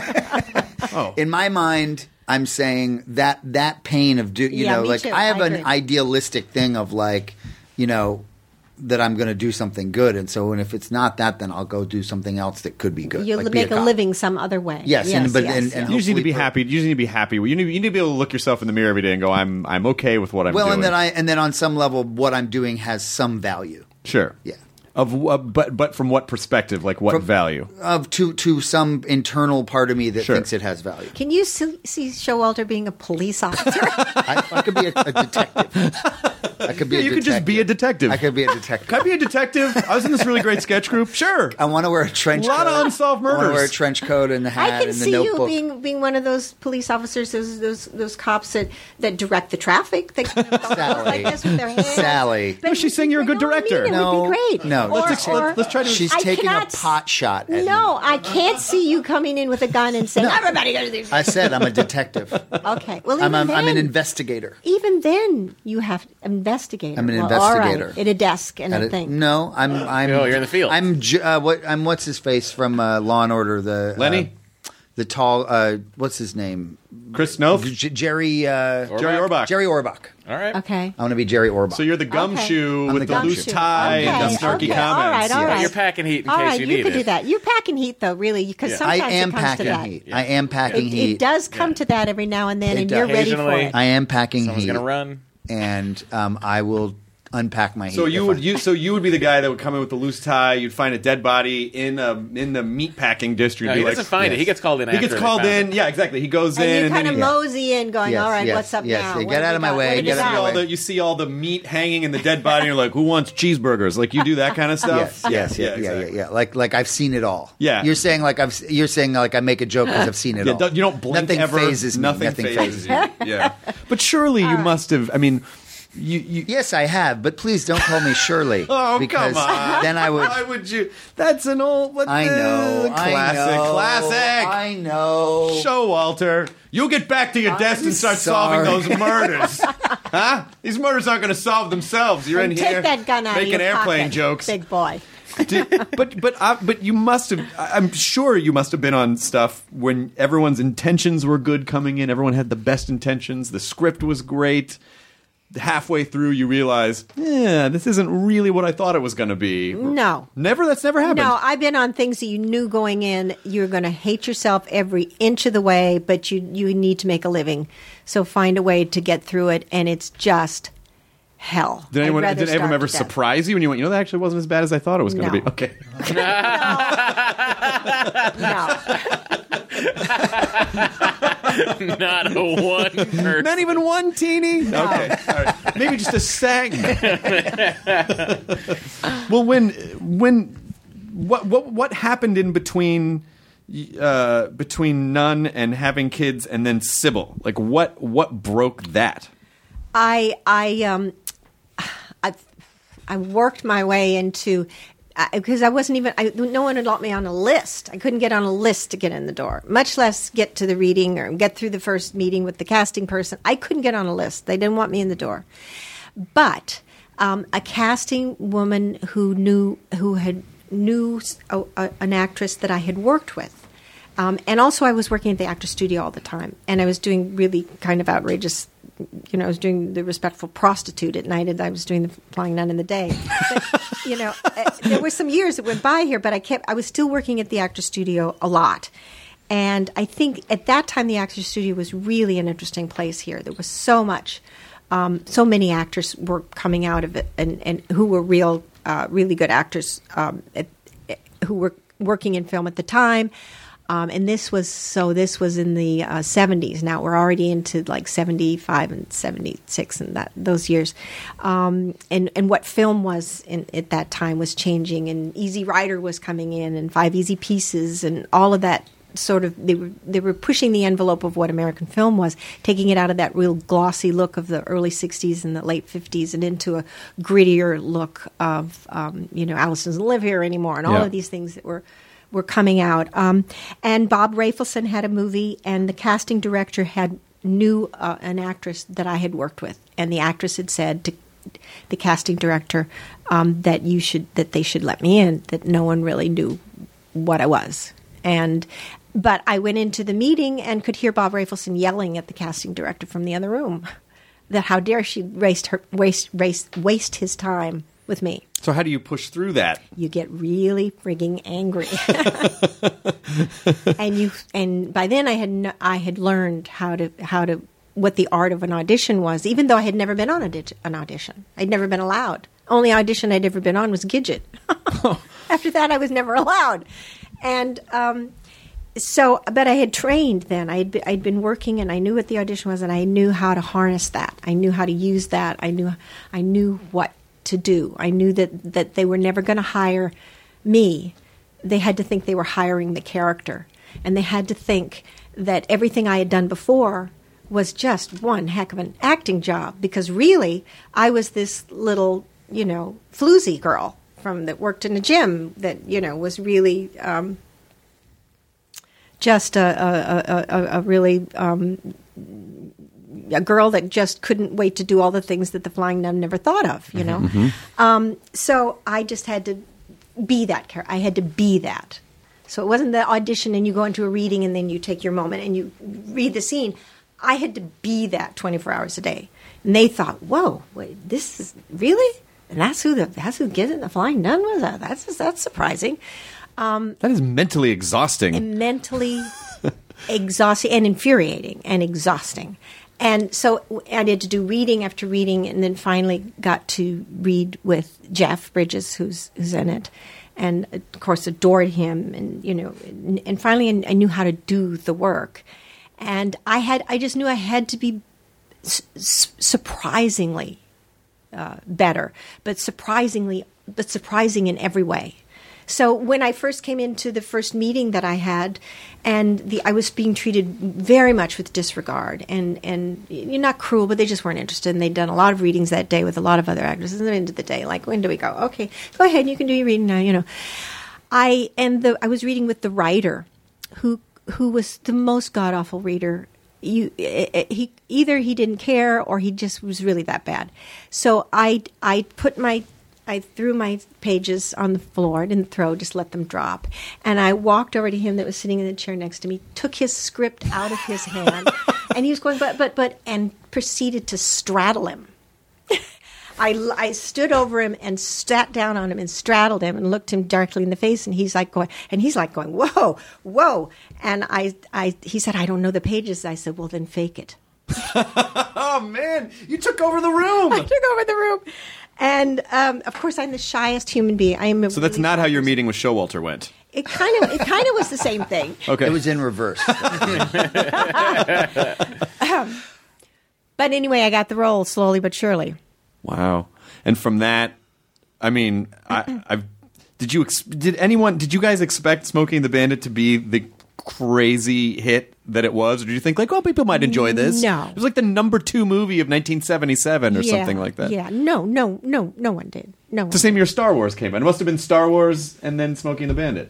[SPEAKER 1] oh,
[SPEAKER 6] In my mind, I'm saying that that pain of do you
[SPEAKER 7] Yeah,
[SPEAKER 6] know
[SPEAKER 7] me
[SPEAKER 6] like
[SPEAKER 7] too.
[SPEAKER 6] I have
[SPEAKER 7] I
[SPEAKER 6] an
[SPEAKER 7] agree.
[SPEAKER 6] idealistic thing of like you know that I'm going to do something good, and so and if it's not that, then I'll go do something else that could be good.
[SPEAKER 7] You'll
[SPEAKER 6] like be
[SPEAKER 7] make a,
[SPEAKER 6] cop.
[SPEAKER 7] living some other way.
[SPEAKER 6] Yes, and- but- and- and
[SPEAKER 1] you just need to be
[SPEAKER 6] hopefully-
[SPEAKER 1] happy. You just need to be happy. You need, you need to be able to look yourself in the mirror every day and go, "I'm I'm okay with what I'm
[SPEAKER 6] Well,
[SPEAKER 1] doing."
[SPEAKER 6] and then I and then on some level, what I'm doing has some value.
[SPEAKER 1] sure,
[SPEAKER 6] Yeah.
[SPEAKER 1] Of uh, but but from what perspective? Like what
[SPEAKER 6] From-
[SPEAKER 1] value?
[SPEAKER 6] Of to to some internal part of me that
[SPEAKER 1] Sure.
[SPEAKER 6] thinks it has value.
[SPEAKER 7] Can you see, see Showalter being a police officer?
[SPEAKER 6] I, I could be a, a detective. I could be.
[SPEAKER 1] Yeah,
[SPEAKER 6] a
[SPEAKER 1] you could just be a detective.
[SPEAKER 6] I could be a detective.
[SPEAKER 1] Can I be a detective? I was in this really great sketch group. Sure.
[SPEAKER 6] I want to wear a trench
[SPEAKER 1] A lot
[SPEAKER 6] coat.
[SPEAKER 1] of unsolved
[SPEAKER 6] I want to
[SPEAKER 1] murders.
[SPEAKER 6] wear a trench coat and a hat
[SPEAKER 7] I can
[SPEAKER 6] and the
[SPEAKER 7] see you
[SPEAKER 6] notebook.
[SPEAKER 7] being being one of those police officers, those those those cops that, that direct the traffic. That kind of go
[SPEAKER 6] Sally.
[SPEAKER 7] like this with their hands.
[SPEAKER 6] Sally.
[SPEAKER 7] But
[SPEAKER 1] No, she's saying you're a good
[SPEAKER 7] no, I mean,
[SPEAKER 1] director.
[SPEAKER 7] it
[SPEAKER 6] No,
[SPEAKER 7] would be great.
[SPEAKER 6] no.
[SPEAKER 7] Or-
[SPEAKER 1] Let's ex-
[SPEAKER 7] or-
[SPEAKER 1] let's- let's try to-
[SPEAKER 6] She's
[SPEAKER 7] I
[SPEAKER 6] taking a
[SPEAKER 7] cannot s-
[SPEAKER 6] pot shot at
[SPEAKER 7] No,
[SPEAKER 6] me.
[SPEAKER 7] I can't see you coming in with a gun and saying, "Everybody goes to this."
[SPEAKER 6] I said I'm a detective.
[SPEAKER 7] Okay, well,
[SPEAKER 6] I'm,
[SPEAKER 7] even
[SPEAKER 6] I'm, I'm an
[SPEAKER 7] then-
[SPEAKER 6] investigator.
[SPEAKER 7] Even then, you have investigator.
[SPEAKER 6] I'm an
[SPEAKER 7] Well, all right,
[SPEAKER 6] investigator.
[SPEAKER 7] at a desk and
[SPEAKER 6] At
[SPEAKER 7] a
[SPEAKER 6] it-
[SPEAKER 7] thing.
[SPEAKER 6] No, I'm. I'm.
[SPEAKER 4] Oh, you're in the field.
[SPEAKER 6] I'm. J- Uh, what? I'm. What's his face from uh, Law and Order? The
[SPEAKER 1] Lenny?
[SPEAKER 6] uh, the tall. Uh, what's his name?
[SPEAKER 1] Chris Noth,
[SPEAKER 6] J- Jerry. Uh,
[SPEAKER 1] Jerry Orbach.
[SPEAKER 6] Jerry Orbach.
[SPEAKER 4] All right.
[SPEAKER 7] Okay.
[SPEAKER 6] I want to be Jerry Orbach.
[SPEAKER 1] So you're the gumshoe
[SPEAKER 6] I'm
[SPEAKER 1] with
[SPEAKER 6] the
[SPEAKER 1] the,
[SPEAKER 6] gumshoe.
[SPEAKER 1] loose tie
[SPEAKER 7] Okay,
[SPEAKER 1] and the snarky
[SPEAKER 7] okay,
[SPEAKER 1] comments.
[SPEAKER 7] all right, all
[SPEAKER 6] Yeah.
[SPEAKER 7] right.
[SPEAKER 4] You're packing heat in
[SPEAKER 7] All
[SPEAKER 4] case
[SPEAKER 7] right,
[SPEAKER 4] you
[SPEAKER 7] you
[SPEAKER 4] need
[SPEAKER 7] could
[SPEAKER 4] it.
[SPEAKER 7] do that. You're packing heat, though, really, because
[SPEAKER 4] Yeah.
[SPEAKER 6] I
[SPEAKER 7] sometimes
[SPEAKER 6] am
[SPEAKER 7] it comes
[SPEAKER 6] packing
[SPEAKER 7] to that.
[SPEAKER 6] heat. I am packing
[SPEAKER 7] It,
[SPEAKER 6] heat.
[SPEAKER 7] it does come
[SPEAKER 4] Yeah.
[SPEAKER 7] to that every now and then,
[SPEAKER 6] It
[SPEAKER 7] and
[SPEAKER 6] does.
[SPEAKER 7] you're ready for
[SPEAKER 4] Occasionally.
[SPEAKER 7] it.
[SPEAKER 6] I am packing
[SPEAKER 4] Someone's
[SPEAKER 6] heat,
[SPEAKER 4] gonna run.
[SPEAKER 6] and um, I will unpack my heat.
[SPEAKER 1] So you
[SPEAKER 6] if
[SPEAKER 1] would
[SPEAKER 6] I-
[SPEAKER 1] you so you would be the guy that would come in with the loose tie. You'd find a dead body in a in the meat packing district.
[SPEAKER 4] No,
[SPEAKER 1] be
[SPEAKER 4] he
[SPEAKER 1] like,
[SPEAKER 4] doesn't find it. He gets called in
[SPEAKER 1] He
[SPEAKER 4] after
[SPEAKER 1] gets
[SPEAKER 4] they
[SPEAKER 1] called
[SPEAKER 4] found
[SPEAKER 1] in.
[SPEAKER 4] it.
[SPEAKER 1] Yeah, exactly. He goes
[SPEAKER 7] And
[SPEAKER 1] in
[SPEAKER 7] you
[SPEAKER 1] and
[SPEAKER 7] kind
[SPEAKER 1] then
[SPEAKER 7] of
[SPEAKER 1] he,
[SPEAKER 7] mosey in, going,
[SPEAKER 6] Yes,
[SPEAKER 7] "All right,
[SPEAKER 6] yes,
[SPEAKER 7] what's up
[SPEAKER 6] yes.
[SPEAKER 7] now?
[SPEAKER 6] You
[SPEAKER 7] What
[SPEAKER 6] get
[SPEAKER 7] do
[SPEAKER 6] out
[SPEAKER 7] we
[SPEAKER 6] of my
[SPEAKER 7] got?
[SPEAKER 6] way,
[SPEAKER 7] What do
[SPEAKER 6] get
[SPEAKER 7] we
[SPEAKER 6] out of
[SPEAKER 1] see
[SPEAKER 6] my
[SPEAKER 7] got?"
[SPEAKER 1] all the you see all the meat hanging in the dead body. And you're like, who wants cheeseburgers? Like you do that kind of stuff.
[SPEAKER 6] Yes, yes, yeah, yeah, yeah,
[SPEAKER 1] exactly.
[SPEAKER 6] yeah. Like, like I've seen it all.
[SPEAKER 1] Yeah.
[SPEAKER 6] you're saying like I've. You're saying like I make a joke because I've seen it
[SPEAKER 1] Yeah,
[SPEAKER 6] all.
[SPEAKER 1] don't- you don't blink
[SPEAKER 6] Nothing
[SPEAKER 1] ever.
[SPEAKER 6] phases me.
[SPEAKER 1] Nothing,
[SPEAKER 6] Nothing
[SPEAKER 1] phases
[SPEAKER 6] phases
[SPEAKER 1] you. Yeah, but surely you must have. I mean, you. you
[SPEAKER 6] Yes, I have, but please don't call me Shirley.
[SPEAKER 1] Oh,
[SPEAKER 6] because
[SPEAKER 1] come on.
[SPEAKER 6] then I would.
[SPEAKER 1] Why would you? That's an old. What
[SPEAKER 6] I
[SPEAKER 1] the-
[SPEAKER 6] know.
[SPEAKER 1] Classic.
[SPEAKER 6] I know,
[SPEAKER 1] Classic.
[SPEAKER 6] I know.
[SPEAKER 1] Show Walter. You'll get back to your desk and start
[SPEAKER 6] sorry.
[SPEAKER 1] solving those murders. Huh? These murders aren't going to solve themselves. You're
[SPEAKER 7] And
[SPEAKER 1] in
[SPEAKER 7] take
[SPEAKER 1] here
[SPEAKER 7] that gun out
[SPEAKER 1] making
[SPEAKER 7] of your
[SPEAKER 1] airplane
[SPEAKER 7] pocket,
[SPEAKER 1] jokes.
[SPEAKER 7] big boy.
[SPEAKER 1] Did, but but uh, but you must have. I'm sure you must have been on stuff when everyone's intentions were good coming in. Everyone had the best intentions. The script was great. Halfway through, you realize, yeah, this isn't really what I thought it was going to be.
[SPEAKER 7] No.
[SPEAKER 1] Never. That's never happened.
[SPEAKER 7] No, I've been on things that you knew going in you're going to hate yourself every inch of the way, but you you need to make a living. So find a way to get through it, and it's just hell.
[SPEAKER 1] Did
[SPEAKER 7] I'd
[SPEAKER 1] anyone
[SPEAKER 7] rather
[SPEAKER 1] did anyone
[SPEAKER 7] starve
[SPEAKER 1] ever
[SPEAKER 7] to death.
[SPEAKER 1] surprise you when you went, you know, that actually wasn't as bad as I thought it was going to
[SPEAKER 7] No.
[SPEAKER 1] be? Okay.
[SPEAKER 7] No.
[SPEAKER 4] Not a one person.
[SPEAKER 1] Not even one teeny? Okay. All right. Maybe just a sang. Well, when when what what what happened in between uh, between Nun and having kids and then Sybil? Like what what broke that?
[SPEAKER 7] I I um I I worked my way into because I, I wasn't even I, no one had got me on a list. I couldn't get on a list to get in the door, much less get to the reading or get through the first meeting with the casting person. I couldn't get on a list. They didn't want me in the door. But um, a casting woman who knew who had knew a, a, an actress that I had worked with. Um, and also I was working at the Actors Studio all the time, and I was doing really kind of outrageous, you know, I was doing the respectful prostitute at night, and I was doing the flying nun in the day. But, you know, uh, there were some years that went by here, but I kept, I was still working at the Actors Studio a lot. And I think at that time the Actors Studio was really an interesting place here. There was so much, um, so many actors were coming out of it, and, and who were real, uh, really good actors um, at, who were working in film at the time. Um, and this was so. This was in the uh, seventies. Now we're already into like seventy-five and seventy-six, and that those years. Um, and and what film was in, at that time was changing, and Easy Rider was coming in, and Five Easy Pieces, and all of that sort of. They were they were pushing the envelope of what American film was, taking it out of that real glossy look of the early sixties and the late fifties, and into a grittier look of um, you know, Alice Doesn't Live Here Anymore, and all
[SPEAKER 1] Yeah.
[SPEAKER 7] of these things that were. were coming out. Um, and Bob Rafelson had a movie, and the casting director had knew uh, an actress that I had worked with. And the actress had said to the casting director um, that you should that they should let me in, that no one really knew what I was. And but I went into the meeting and could hear Bob Rafelson yelling at the casting director from the other room that how dare she waste her waste waste waste his time with me.
[SPEAKER 1] So how do you push through that?
[SPEAKER 7] You get really frigging angry, and you and by then I had no, I had learned how to how to what the art of an audition was. Even though I had never been on a, an audition, I'd never been allowed. Only audition I'd ever been on was Gidget. After that, I was never allowed, and um, so. But I had trained then. I'd be, I'd been working, and I knew what the audition was, and I knew how to harness that. I knew how to use that. I knew I knew what to do. I knew that, that they were never going to hire me. They had to think they were hiring the character. And they had to think that everything I had done before was just one heck of an acting job, because really I was this little, you know, floozy girl from that worked in a gym that, you know, was really um, just a, a, a, a really um, a girl that just couldn't wait to do all the things that the Flying Nun never thought of, you know. Mm-hmm. Um, so I just had to be that character. I had to be that. So it wasn't the audition and you go into a reading and then you take your moment and you read the scene. I had to be that twenty-four hours a day. And they thought, whoa, wait, this is really? And that's who the that's who Gidget the Flying Nun was? That's that's surprising. Um,
[SPEAKER 1] that is mentally exhausting.
[SPEAKER 7] And mentally exhausting and infuriating and exhausting. And so I had to do reading after reading, and then finally got to read with Jeff Bridges, who's who's in it, and of course adored him. And you know, and, and finally I knew how to do the work. And I had, I just knew I had to be su- surprisingly uh, better, but surprisingly, but surprising in every way. So when I first came into the first meeting that I had, and the I was being treated very much with disregard, and and you're not cruel, but they just weren't interested, and they'd done a lot of readings that day with a lot of other actors. And at the end of the day, like, when do we go? Okay, go ahead, you can do your reading now. You know, I and the I was reading with the writer, who who was the most god awful reader. You he either he didn't care or he just was really that bad. So I I put my I threw my pages on the floor, didn't throw, just let them drop. And I walked over to him that was sitting in the chair next to me, took his script out of his hand, and he was going, but, but, but, and proceeded to straddle him. I, I stood over him and sat down on him and straddled him and looked him directly in the face, and he's like going, and he's like going, whoa, whoa. And I, I, he said, I don't know the pages. I said, well, then fake it.
[SPEAKER 1] Oh, man, you took over the room.
[SPEAKER 7] I took over the room. And, um, of course, I'm the shyest human being. I am. A
[SPEAKER 1] So that's
[SPEAKER 7] really
[SPEAKER 1] not how your
[SPEAKER 7] person.
[SPEAKER 1] meeting with Showalter went.
[SPEAKER 7] It kind of, it kind of was the same thing.
[SPEAKER 1] Okay.
[SPEAKER 6] It was in reverse.
[SPEAKER 7] But anyway, I got the role slowly but surely.
[SPEAKER 1] Wow. And from that, I mean, I, I've did you ex- did anyone did you guys expect Smokey and the Bandit to be the crazy hit that it was, or did you think like, oh, people might enjoy this?
[SPEAKER 7] No.
[SPEAKER 1] It was like the number two movie of nineteen seventy-seven or
[SPEAKER 7] Yeah,
[SPEAKER 1] something like that.
[SPEAKER 7] Yeah, no, no, no, no one did. No one.
[SPEAKER 1] It's the same year Star Wars came out. It must have been Star Wars and then Smokey and the Bandit.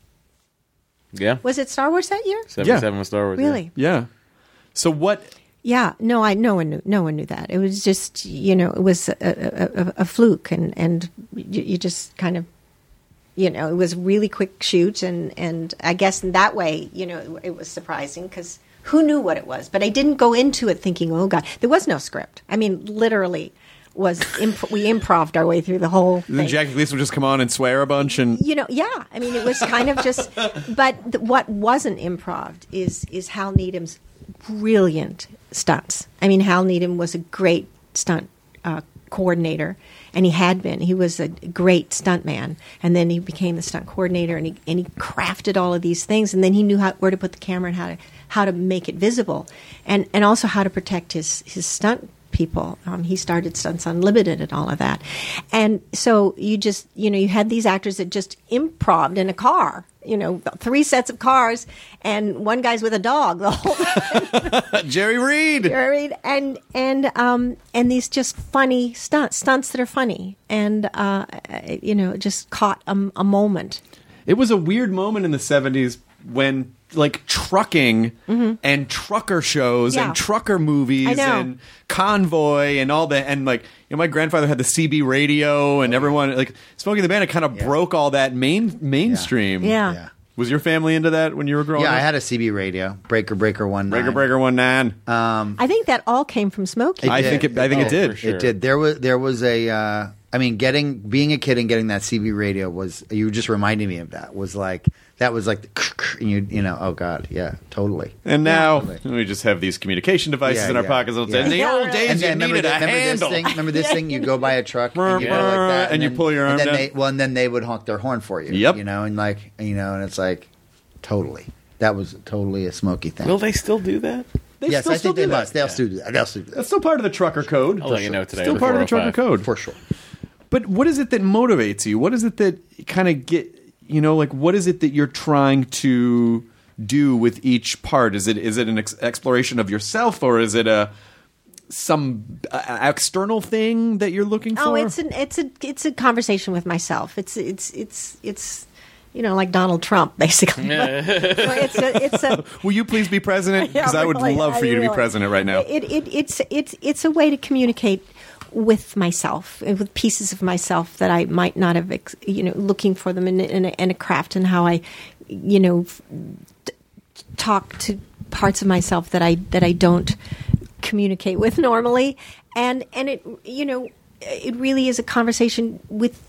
[SPEAKER 4] Yeah.
[SPEAKER 7] Was it Star Wars that year?
[SPEAKER 4] seventy-seven was Star Wars. yeah.
[SPEAKER 7] Really?
[SPEAKER 1] Yeah. So what?
[SPEAKER 7] Yeah. No, I no one knew. No one knew that. It was just you know it was a, a, a, a fluke, and and you, you just kind of. You know, it was a really quick shoot, and, and I guess in that way, you know, it, it was surprising because who knew what it was? But I didn't go into it thinking, oh, God. There was no script. I mean, literally, was imp- we improv'd our way through the whole
[SPEAKER 1] Then
[SPEAKER 7] thing.
[SPEAKER 1] Jackie Gleason would just come on and swear a bunch and
[SPEAKER 7] You know, yeah. I mean, it was kind of just. But th- what wasn't improv'd is, is Hal Needham's brilliant stunts. I mean, Hal Needham was a great stunt uh, coordinator. And he had been. He was a great stuntman. And then he became the stunt coordinator, and he and he crafted all of these things. And then he knew how, where to put the camera and how to how to make it visible, and and also how to protect his his stunt people. Um, he started Stunts Unlimited and all of that. And so you just you know you had these actors that just improv'd in a car. You know, three sets of cars, and one guy's with a dog the whole time.
[SPEAKER 1] Jerry Reed.
[SPEAKER 7] Jerry Reed, and and um and these just funny stunts, stunts that are funny, and uh, you know, just caught a, a moment.
[SPEAKER 1] It was a weird moment in the seventies when like trucking and trucker shows
[SPEAKER 7] Yeah.
[SPEAKER 1] and trucker movies
[SPEAKER 7] I know.
[SPEAKER 1] and Convoy and all that, and like you know my grandfather had the C B radio and everyone like Smokey and the Bandit kind of
[SPEAKER 6] Yeah.
[SPEAKER 1] broke all that main mainstream.
[SPEAKER 7] Yeah.
[SPEAKER 6] Yeah.
[SPEAKER 1] Was your family into that when you were growing
[SPEAKER 6] Yeah,
[SPEAKER 1] up?
[SPEAKER 6] I had a C B radio, Breaker Breaker One
[SPEAKER 1] Breaker
[SPEAKER 6] Nine.
[SPEAKER 1] Breaker one nine.
[SPEAKER 7] I think that all came from Smokey.
[SPEAKER 6] It
[SPEAKER 1] I
[SPEAKER 6] did.
[SPEAKER 1] think it I think
[SPEAKER 6] Oh,
[SPEAKER 1] it did.
[SPEAKER 4] for sure.
[SPEAKER 6] It did. There was there was a. Uh, I mean, getting being a kid and getting that C B radio was. You just reminded me of that. Was like that was like, the, and you you know, oh God, yeah, totally.
[SPEAKER 1] And now
[SPEAKER 6] Totally.
[SPEAKER 1] we just have these communication devices
[SPEAKER 6] Yeah,
[SPEAKER 1] in our
[SPEAKER 6] yeah,
[SPEAKER 1] pockets.
[SPEAKER 6] yeah.
[SPEAKER 1] In the
[SPEAKER 7] Yeah,
[SPEAKER 1] old
[SPEAKER 7] right.
[SPEAKER 1] days,
[SPEAKER 6] And
[SPEAKER 1] you
[SPEAKER 6] then remember,
[SPEAKER 1] needed
[SPEAKER 6] the,
[SPEAKER 1] a
[SPEAKER 6] remember this
[SPEAKER 1] handle.
[SPEAKER 6] thing? Remember this thing? You go by a truck and you go like that,
[SPEAKER 1] And you
[SPEAKER 6] then-
[SPEAKER 1] pull your arm
[SPEAKER 6] and then
[SPEAKER 1] down.
[SPEAKER 6] They, well, and then they would honk their horn for you.
[SPEAKER 1] Yep.
[SPEAKER 6] You know, and like you know, and it's like totally. That was totally a Smokey thing.
[SPEAKER 4] Will they still do that?
[SPEAKER 1] They
[SPEAKER 6] yes,
[SPEAKER 1] still-
[SPEAKER 6] I
[SPEAKER 1] still
[SPEAKER 6] think they
[SPEAKER 1] do that.
[SPEAKER 6] must. They'll still do that. They'll still do that
[SPEAKER 1] That's still part of the trucker code.
[SPEAKER 4] I'll let you know today.
[SPEAKER 1] Still part of the trucker code.
[SPEAKER 6] for sure.
[SPEAKER 1] But what is it that motivates you? What is it that kind of get you know like what is it that you're trying to do with each part? Is it is it an ex- exploration of yourself, or is it a some uh, external thing that you're looking for?
[SPEAKER 7] Oh, it's an it's a it's a conversation with myself. It's it's it's it's you know like Donald Trump basically. But it's a, it's a
[SPEAKER 1] Will you please be president? Because
[SPEAKER 7] Yeah,
[SPEAKER 1] I would
[SPEAKER 7] really,
[SPEAKER 1] love for
[SPEAKER 7] I
[SPEAKER 1] you to be
[SPEAKER 7] really-
[SPEAKER 1] president right now.
[SPEAKER 7] It, it it's it's it's a way to communicate with myself, uh, with pieces of myself that I might not have, ex- you know, looking for them in, in, a, in a craft, and how I, you know, f- t- talk to parts of myself that I that I don't communicate with normally, and and it you know it really is a conversation with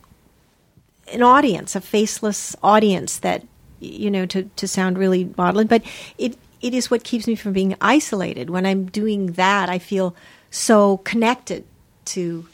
[SPEAKER 7] an audience, a faceless audience that you know to to sound really maudlin, but it it is what keeps me from being isolated. When I'm doing that, I feel so connected to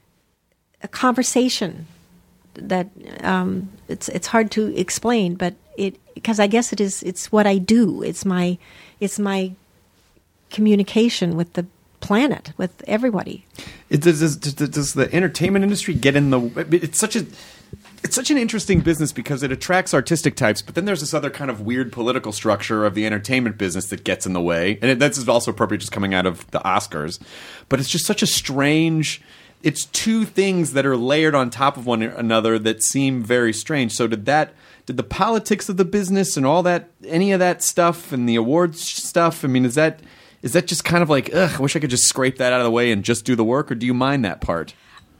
[SPEAKER 7] a conversation that um, it's it's hard to explain, but it because I guess it is it's what I do. It's my it's my communication with the planet, with everybody.
[SPEAKER 1] It, does, does, does, does the entertainment industry get in the? It's such a, it's such an interesting business because it attracts artistic types, but then there's this other kind of weird political structure of the entertainment business that gets in the way, and it, that's also appropriate just coming out of the Oscars. But it's just such a strange. It's two things that are layered on top of one another that seem very strange. So did that? Did the politics of the business and all that, any of that stuff, and the awards stuff? I mean, is that? Is that just kind of like, ugh, I wish I could just scrape that out of the way and just do the work, or do you mind that part?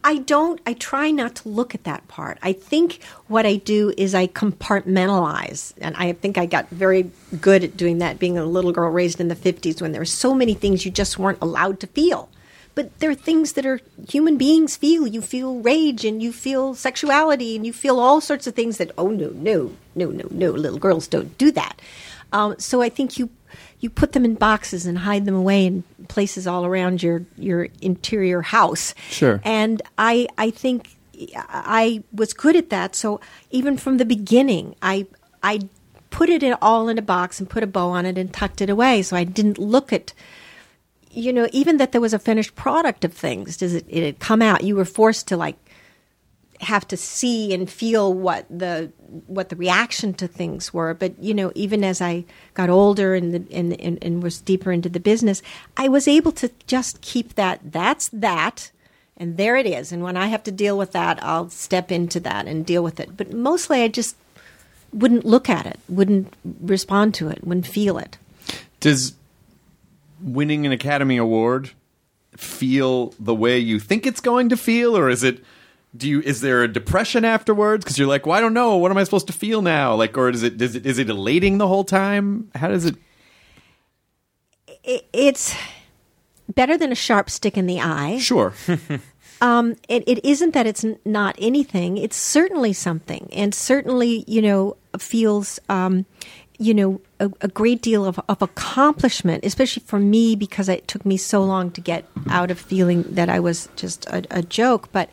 [SPEAKER 7] I don't, I try not to look at that part. I think what I do is I compartmentalize. And I think I got very good at doing that, being a little girl raised in the fifties when there were so many things you just weren't allowed to feel. But there are things that are human beings feel. You feel rage and you feel sexuality and you feel all sorts of things that, oh, no, no, no, no, no, little girls don't do that. Um, so I think you you put them in boxes and hide them away in places all around your, your interior house.
[SPEAKER 1] Sure.
[SPEAKER 7] And I I think I was good at that. So even from the beginning, I I put it in, all in a box and put a bow on it and tucked it away. So I didn't look at, you know, even that there was a finished product of things. Does it, it had come out? You were forced to like have to see and feel what the what the reaction to things were. But you know, even as I got older and the, and, and and was deeper into the business, I was able to just keep that. That's that, and there it is. And when I have to deal with that, I'll step into that and deal with it. But mostly, I just wouldn't look at it, wouldn't respond to it, wouldn't feel it.
[SPEAKER 1] Does winning an Academy Award feel the way you think it's going to feel, or is it? Do you is there a depression afterwards because you're like, well, I don't know, what am I supposed to feel now? Like, or is it is it is it elating the whole time? How does it?
[SPEAKER 7] it it's better than a sharp stick in the eye.
[SPEAKER 1] Sure.
[SPEAKER 7] um, it, it isn't that it's n- not anything. It's certainly something, and certainly, you know, feels. Um, you know, a, a great deal of, of accomplishment, especially for me, because it took me so long to get out of feeling that I was just a, a joke. But,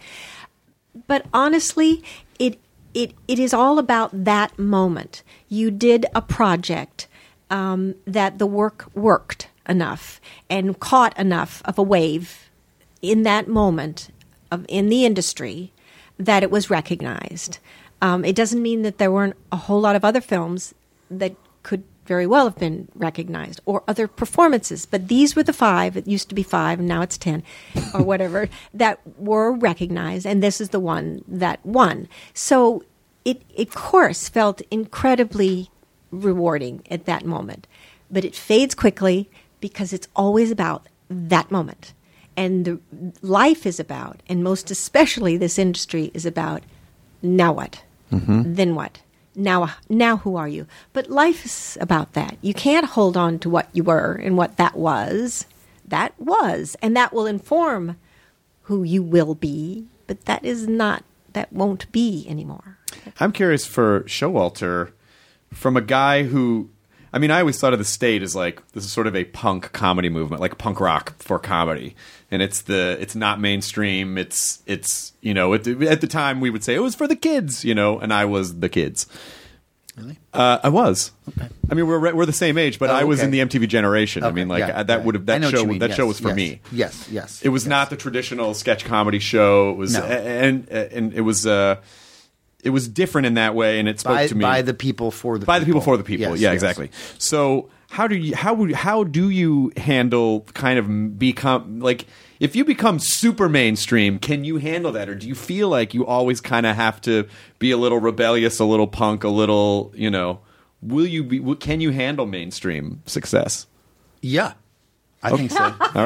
[SPEAKER 7] but honestly, it it it is all about that moment. You did a project um, that the work worked enough and caught enough of a wave in that moment of in the industry that it was recognized. Um, it doesn't mean that there weren't a whole lot of other films that could very well have been recognized, or other performances. But these were the five, it used to be five, and now it's ten, or whatever, that were recognized, and this is the one that won. So it, of course, felt incredibly rewarding at that moment. But it fades quickly because it's always about that moment. And the life is about, and most especially this industry is about, now what? Mm-hmm. Then what? Now, now who are you? But life is about that. You can't hold on to what you were and what that was. That was, and that will inform who you will be. But that is not, that won't be anymore.
[SPEAKER 1] I'm curious for Showalter, from a guy who, I mean, I always thought of the state as like, this is sort of a punk comedy movement, like punk rock for comedy. And it's the, it's not mainstream. It's, it's, you know, at the, at the time we would say it was for the kids, you know, and I was the kids.
[SPEAKER 6] Really?
[SPEAKER 1] Uh, I was.
[SPEAKER 6] Okay.
[SPEAKER 1] I mean, we're we're the same age, but
[SPEAKER 6] Oh,
[SPEAKER 1] I was
[SPEAKER 6] okay.
[SPEAKER 1] in the M T V generation. I
[SPEAKER 6] Okay,
[SPEAKER 1] mean, like
[SPEAKER 6] yeah,
[SPEAKER 1] uh, that
[SPEAKER 6] yeah.
[SPEAKER 1] would have
[SPEAKER 6] I
[SPEAKER 1] that
[SPEAKER 6] know what
[SPEAKER 1] show
[SPEAKER 6] you mean.
[SPEAKER 1] that
[SPEAKER 6] Yes,
[SPEAKER 1] show was for
[SPEAKER 6] yes,
[SPEAKER 1] me.
[SPEAKER 6] Yes, yes.
[SPEAKER 1] It was
[SPEAKER 6] yes.
[SPEAKER 1] not the traditional sketch comedy show. It was,
[SPEAKER 6] No.
[SPEAKER 1] and and it was uh, it was different in that way, and it spoke
[SPEAKER 6] by,
[SPEAKER 1] to me
[SPEAKER 6] by the people for the
[SPEAKER 1] by the
[SPEAKER 6] people
[SPEAKER 1] people for the people.
[SPEAKER 6] Yes,
[SPEAKER 1] yeah,
[SPEAKER 6] yes.
[SPEAKER 1] exactly. So how do you how would how do you handle kind of become like if you become super mainstream? Can you handle that, or do you feel like you always kind of have to be a little rebellious, a little punk, a little you know? Will you be? will- Can you handle mainstream success?
[SPEAKER 6] Yeah, I think so.
[SPEAKER 1] All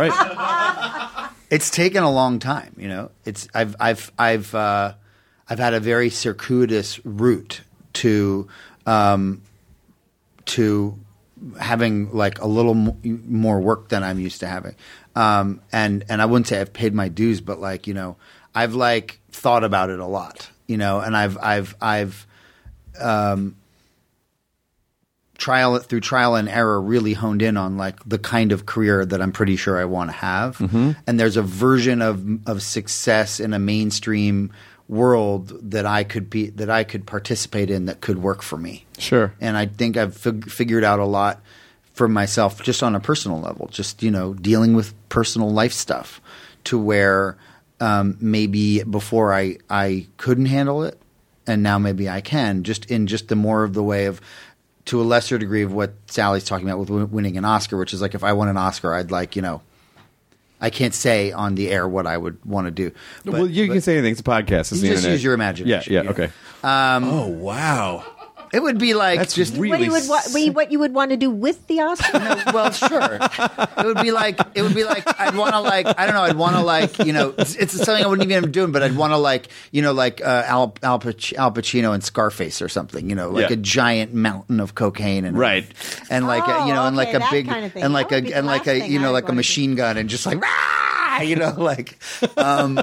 [SPEAKER 1] right.
[SPEAKER 6] It's taken a long time, you know. It's I've I've I've uh, I've had a very circuitous route to um, to having like a little m- more work than I'm used to having, um, and and I wouldn't say I've paid my dues, but like you know, I've like thought about it a lot, you know, and I've I've I've um, trial through trial and error really honed in on like the kind of career that I'm pretty sure I want to have.
[SPEAKER 1] Mm-hmm.
[SPEAKER 6] And there's a version of of success in a mainstream world that I could be that I could participate in that could work for me.
[SPEAKER 1] Sure.
[SPEAKER 6] And I think I've fig- figured out a lot for myself just on a personal level, just you know, dealing with personal life stuff to where um, maybe before I I couldn't handle it and now maybe I can, just in just the more of the way of to a lesser degree of what Sally's talking about with w- winning an Oscar, which is like if I won an Oscar, I'd like, you know, I can't say on the air what I would want to do. But,
[SPEAKER 1] well, you
[SPEAKER 6] but
[SPEAKER 1] can say anything. It's a podcast. It's
[SPEAKER 6] you
[SPEAKER 1] the
[SPEAKER 6] just
[SPEAKER 1] internet.
[SPEAKER 6] use your imagination.
[SPEAKER 1] Yeah. Yeah.
[SPEAKER 6] you know?
[SPEAKER 1] Okay.
[SPEAKER 6] Um,
[SPEAKER 1] oh wow.
[SPEAKER 6] It would be like
[SPEAKER 1] That's
[SPEAKER 6] just
[SPEAKER 1] really
[SPEAKER 7] what you would wa-
[SPEAKER 1] s-
[SPEAKER 7] what you would want to do with the Oscar?
[SPEAKER 6] No, well, sure. It would be like it would be like I'd want to like I don't know. I'd want to like you know it's, it's something I wouldn't even end up doing, but I'd want to like you know like uh, Al Al, Pac- Al Pacino and Scarface or something. You know, like
[SPEAKER 1] Yeah.
[SPEAKER 6] a giant mountain of cocaine and
[SPEAKER 1] Right.
[SPEAKER 6] and like a, you know
[SPEAKER 7] Oh,
[SPEAKER 6] and like
[SPEAKER 7] okay,
[SPEAKER 6] a
[SPEAKER 7] that
[SPEAKER 6] big
[SPEAKER 7] kind of thing.
[SPEAKER 6] and
[SPEAKER 7] That
[SPEAKER 6] like
[SPEAKER 7] would
[SPEAKER 6] a
[SPEAKER 7] be the
[SPEAKER 6] and like
[SPEAKER 7] last
[SPEAKER 6] a
[SPEAKER 7] thing
[SPEAKER 6] you know
[SPEAKER 7] I'd
[SPEAKER 6] like a
[SPEAKER 7] wanna
[SPEAKER 6] machine gun and just like rah, you know like um,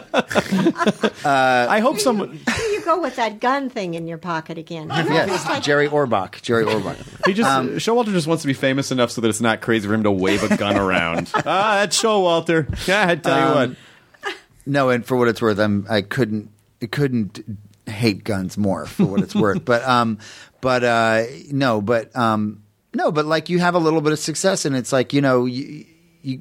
[SPEAKER 1] I hope someone.
[SPEAKER 7] Here you go with that gun thing in your pocket again.
[SPEAKER 6] yes, Jerry Orbach, Jerry Orbach.
[SPEAKER 1] He just
[SPEAKER 6] Um,
[SPEAKER 1] Showalter just wants to be famous enough so that it's not crazy for him to wave a gun around. Ah, that's Showalter. Yeah, I tell you
[SPEAKER 6] Um,
[SPEAKER 1] what.
[SPEAKER 6] No, and for what it's worth, I'm I couldn't I couldn't hate guns more for what it's worth. But um, but uh, no, but um, no, but like you have a little bit of success, and it's like you know you. you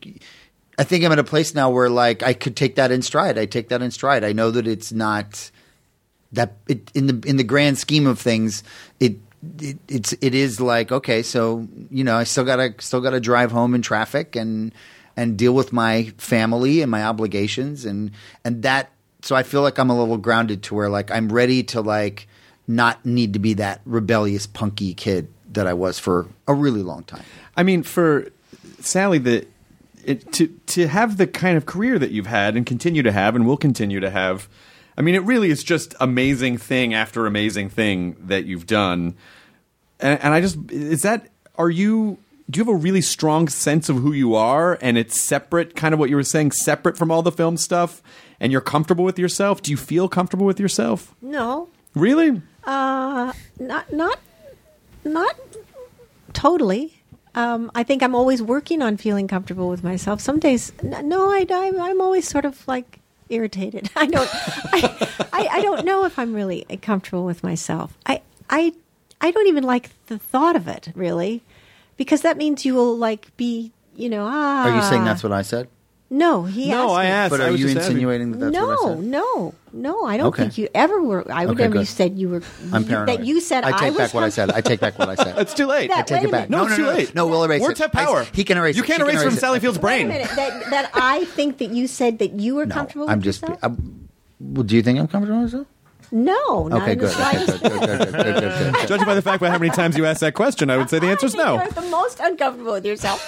[SPEAKER 6] I think I'm at a place now where like I could take that in stride. I take that in stride. I know that it's not that it, in the in the grand scheme of things, it, it it's it is like okay, so you know I still gotta still gotta drive home in traffic and and deal with my family and my obligations and and that. So I feel like I'm a little grounded to where like I'm ready to like not need to be that rebellious punky kid that I was for a really long time.
[SPEAKER 1] I mean, for Sally, the it, to to have the kind of career that you've had and continue to have and will continue to have. I mean, it really is just amazing thing after amazing thing that you've done. And, and I just is that are you do you have a really strong sense of who you are and it's separate, kind of what you were saying, separate from all the film stuff, and you're comfortable with yourself? Do you feel comfortable with yourself?
[SPEAKER 7] No,
[SPEAKER 1] Really?
[SPEAKER 7] uh, not not not totally. Um, I think I'm always working on feeling comfortable with myself. Some days, n- no, I, I I'm always sort of like irritated. I don't I, I I don't know if I'm really comfortable with myself. I I I don't even like the thought of it really, because that means you will like be you know ah.
[SPEAKER 6] Are you saying that's what I said?
[SPEAKER 7] No, he
[SPEAKER 1] No,
[SPEAKER 7] asked
[SPEAKER 1] I
[SPEAKER 7] me.
[SPEAKER 1] asked.
[SPEAKER 6] But
[SPEAKER 1] I
[SPEAKER 6] are
[SPEAKER 1] was
[SPEAKER 6] you
[SPEAKER 1] just asking.
[SPEAKER 6] insinuating that that's
[SPEAKER 7] no,
[SPEAKER 6] what I said?
[SPEAKER 7] no, no. I don't
[SPEAKER 6] Okay.
[SPEAKER 7] think you ever were. I would
[SPEAKER 6] Okay,
[SPEAKER 7] remember
[SPEAKER 6] good.
[SPEAKER 7] you said you were.
[SPEAKER 6] I'm
[SPEAKER 7] you-
[SPEAKER 6] paranoid.
[SPEAKER 7] That you said
[SPEAKER 6] I take
[SPEAKER 7] was
[SPEAKER 6] back what I
[SPEAKER 7] com-
[SPEAKER 6] said. I take back what I said.
[SPEAKER 1] It's too late.
[SPEAKER 7] That-
[SPEAKER 6] I take
[SPEAKER 7] wait
[SPEAKER 6] it
[SPEAKER 7] a
[SPEAKER 6] back.
[SPEAKER 7] minute.
[SPEAKER 1] No,
[SPEAKER 6] No,
[SPEAKER 1] it's
[SPEAKER 6] no,
[SPEAKER 1] too
[SPEAKER 6] no,
[SPEAKER 1] late.
[SPEAKER 6] No, we'll erase
[SPEAKER 1] Words
[SPEAKER 6] it.
[SPEAKER 1] have power.
[SPEAKER 6] I- he can erase
[SPEAKER 1] You
[SPEAKER 6] it.
[SPEAKER 1] can't
[SPEAKER 6] She can
[SPEAKER 1] erase from
[SPEAKER 6] it.
[SPEAKER 1] Sally Field's brain.
[SPEAKER 7] Wait a minute. That, that I think that you said that you were
[SPEAKER 6] No,
[SPEAKER 7] comfortable
[SPEAKER 6] I'm
[SPEAKER 7] with
[SPEAKER 6] just.
[SPEAKER 7] yourself?
[SPEAKER 6] I'm, well, do you think I'm comfortable with myself?
[SPEAKER 7] no, not
[SPEAKER 6] Okay,
[SPEAKER 7] in the
[SPEAKER 6] good. Okay,
[SPEAKER 7] slightest.
[SPEAKER 6] good, good, good, good, good, good, good.
[SPEAKER 1] Judging by the fact by how many times you asked that question, I would say the answer is
[SPEAKER 7] I think
[SPEAKER 1] no.
[SPEAKER 7] You're the most uncomfortable with yourself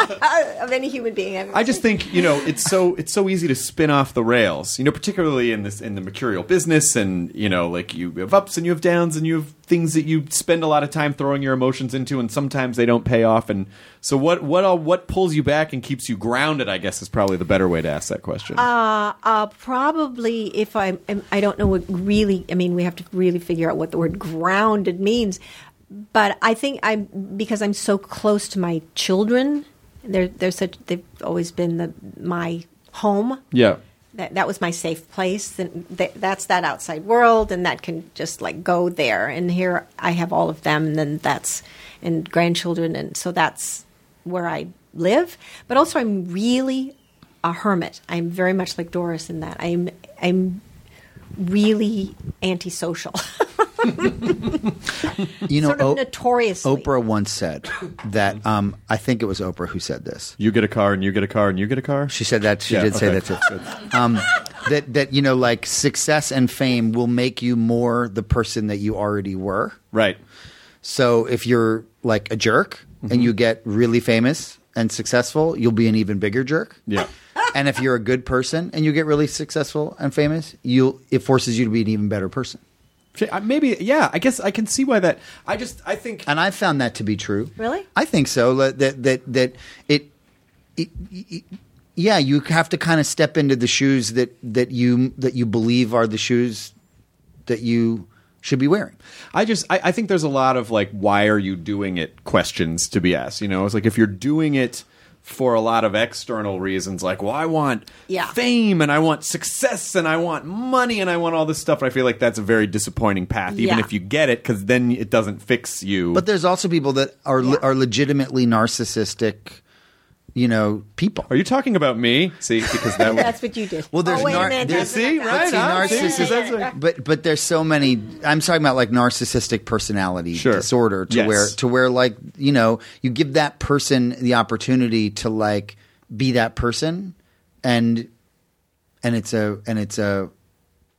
[SPEAKER 7] of any human being I've ever
[SPEAKER 1] I just
[SPEAKER 7] seen.
[SPEAKER 1] think you know it's so it's so easy to spin off the rails. You know, particularly in this in the mercurial business, and you know, like you have ups and you have downs, and you have things that you spend a lot of time throwing your emotions into, and sometimes they don't pay off. And so, what what all, what pulls you back and keeps you grounded? I guess is probably the better way to ask that question.
[SPEAKER 7] Uh, uh, probably if I'm, I'm, I don't know what really, I mean, we have to really figure out what the word grounded means. But I think I'm, because I'm so close to my children, they're, they're such, they've always been the, my home.
[SPEAKER 1] yeah.
[SPEAKER 7] That, that was my safe place. And th- that's that outside world, and that can just like go there. And here I have all of them, and then that's, and grandchildren. And so that's where I live. But also, I'm really a hermit. I'm very much like Doris in that. I'm, I'm really antisocial.
[SPEAKER 6] You know,
[SPEAKER 7] sort of
[SPEAKER 6] O-
[SPEAKER 7] notoriously.
[SPEAKER 6] Oprah once said that. Um, I think it was Oprah who said this.
[SPEAKER 1] You get a car, and you get a car, and you get a car.
[SPEAKER 6] She said that. She
[SPEAKER 1] Yeah,
[SPEAKER 6] did say
[SPEAKER 1] okay.
[SPEAKER 6] that too. Um, that that you know, like success and fame will make you more the person that you already were.
[SPEAKER 1] Right.
[SPEAKER 6] So if you're like a jerk
[SPEAKER 1] Mm-hmm.
[SPEAKER 6] and you get really famous and successful, you'll be an even bigger jerk.
[SPEAKER 1] Yeah.
[SPEAKER 6] And if you're a good person and you get really successful and famous, you'll it forces you to be an even better person.
[SPEAKER 1] I- Maybe. Yeah. I guess I can see why that. I just. I think.
[SPEAKER 6] And I found that to be true.
[SPEAKER 7] Really?
[SPEAKER 6] I think so. That that that, that it, it, it. Yeah, you have to kind of step into the shoes that that you that you believe are the shoes that you should be wearing.
[SPEAKER 1] I just I, I think there's a lot of like, why are you doing it questions to be asked. You know, it's like if you're doing it for a lot of external reasons, like, well, I want
[SPEAKER 7] Yeah.
[SPEAKER 1] fame and I want success and I want money and I want all this stuff. I feel like that's a very disappointing path, even
[SPEAKER 7] Yeah.
[SPEAKER 1] if you get it, because then it doesn't fix you.
[SPEAKER 6] But there's also people that are
[SPEAKER 7] Yeah.
[SPEAKER 6] are legitimately narcissistic, you know, people.
[SPEAKER 1] Are you talking about me? See, because that was,
[SPEAKER 7] That's what you did.
[SPEAKER 6] Well, there's
[SPEAKER 7] oh, wait
[SPEAKER 6] nar-
[SPEAKER 7] a minute.
[SPEAKER 6] there's-
[SPEAKER 7] that's-
[SPEAKER 1] see,
[SPEAKER 7] that's-
[SPEAKER 1] right?
[SPEAKER 6] see,
[SPEAKER 1] huh? See,
[SPEAKER 6] narcissism-
[SPEAKER 1] 'cause that's like-
[SPEAKER 6] But but there's so many. I'm talking about like narcissistic personality
[SPEAKER 1] Sure.
[SPEAKER 6] disorder to
[SPEAKER 1] Yes.
[SPEAKER 6] where to where like you know you give that person the opportunity to like be that person, and and it's a and it's a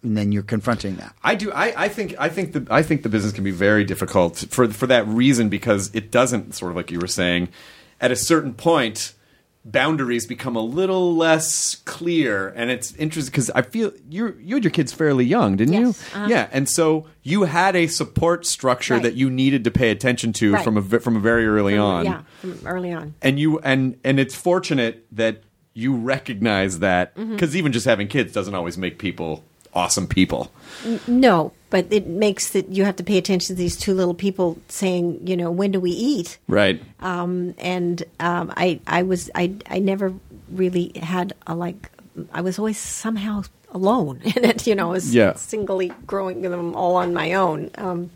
[SPEAKER 6] and then you're confronting that.
[SPEAKER 1] I do. I, I think. I think the. I think the business can be very difficult for for that reason because it doesn't sort of like you were saying. At a certain point, boundaries become a little less clear, and it's interesting because I feel you you had your kids fairly young, didn't
[SPEAKER 7] Yes.
[SPEAKER 1] you?
[SPEAKER 7] Uh-huh.
[SPEAKER 1] Yeah, and so you had a support structure
[SPEAKER 7] Right.
[SPEAKER 1] that you needed to pay attention to
[SPEAKER 7] Right.
[SPEAKER 1] from a ve- from a very early on.
[SPEAKER 7] Yeah, from early on.
[SPEAKER 1] and you and and it's fortunate that you recognize that
[SPEAKER 7] Mm-hmm.
[SPEAKER 1] because even just having kids doesn't always make people awesome people.
[SPEAKER 7] No, but it makes that you have to pay attention to these two little people saying, you know, when do we eat?
[SPEAKER 1] Right.
[SPEAKER 7] Um, and um, I, I was, I, I never really had a like. I was always somehow alone in it. You know, I was
[SPEAKER 1] Yeah.
[SPEAKER 7] singly growing them all on my own. Um,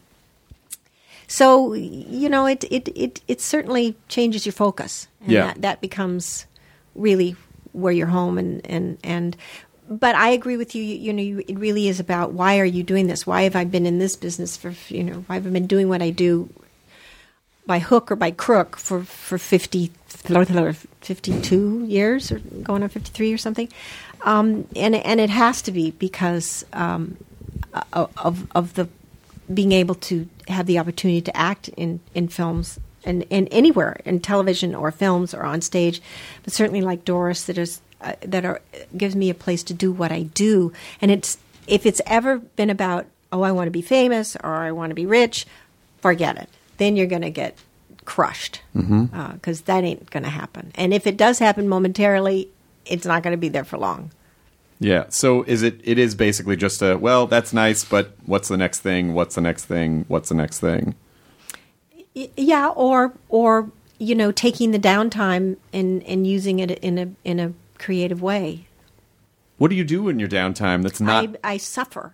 [SPEAKER 7] so you know, it, it, it, it certainly changes your focus, and
[SPEAKER 1] Yeah.
[SPEAKER 7] that, that becomes really where you're home, and and and. But I agree with you. You, you know, you, it really is about why are you doing this? Why have I been in this business for, you know, why have I been doing what I do by hook or by crook for, for fifty, fifty-two years or going on fifty-three or something? Um, and, and it has to be because um, of, of the being able to have the opportunity to act in, in films and, and anywhere, in television or films or on stage. But certainly like Doris, that is Uh, that are gives me a place to do what I do, and it's if it's ever been about oh I want to be famous or I want to be rich, forget it. Then you're going to get crushed because mm-hmm. uh, that ain't going to happen. And if it does happen momentarily, it's not going to be there for long.
[SPEAKER 1] Yeah. So is it? It is basically just a well. That's nice, but what's the next thing? What's the next thing? What's the next thing?
[SPEAKER 7] Y- yeah, or or you know, taking the downtime and and using it in a in a creative way.
[SPEAKER 1] What do you do in your downtime? That's not.
[SPEAKER 7] I, I suffer.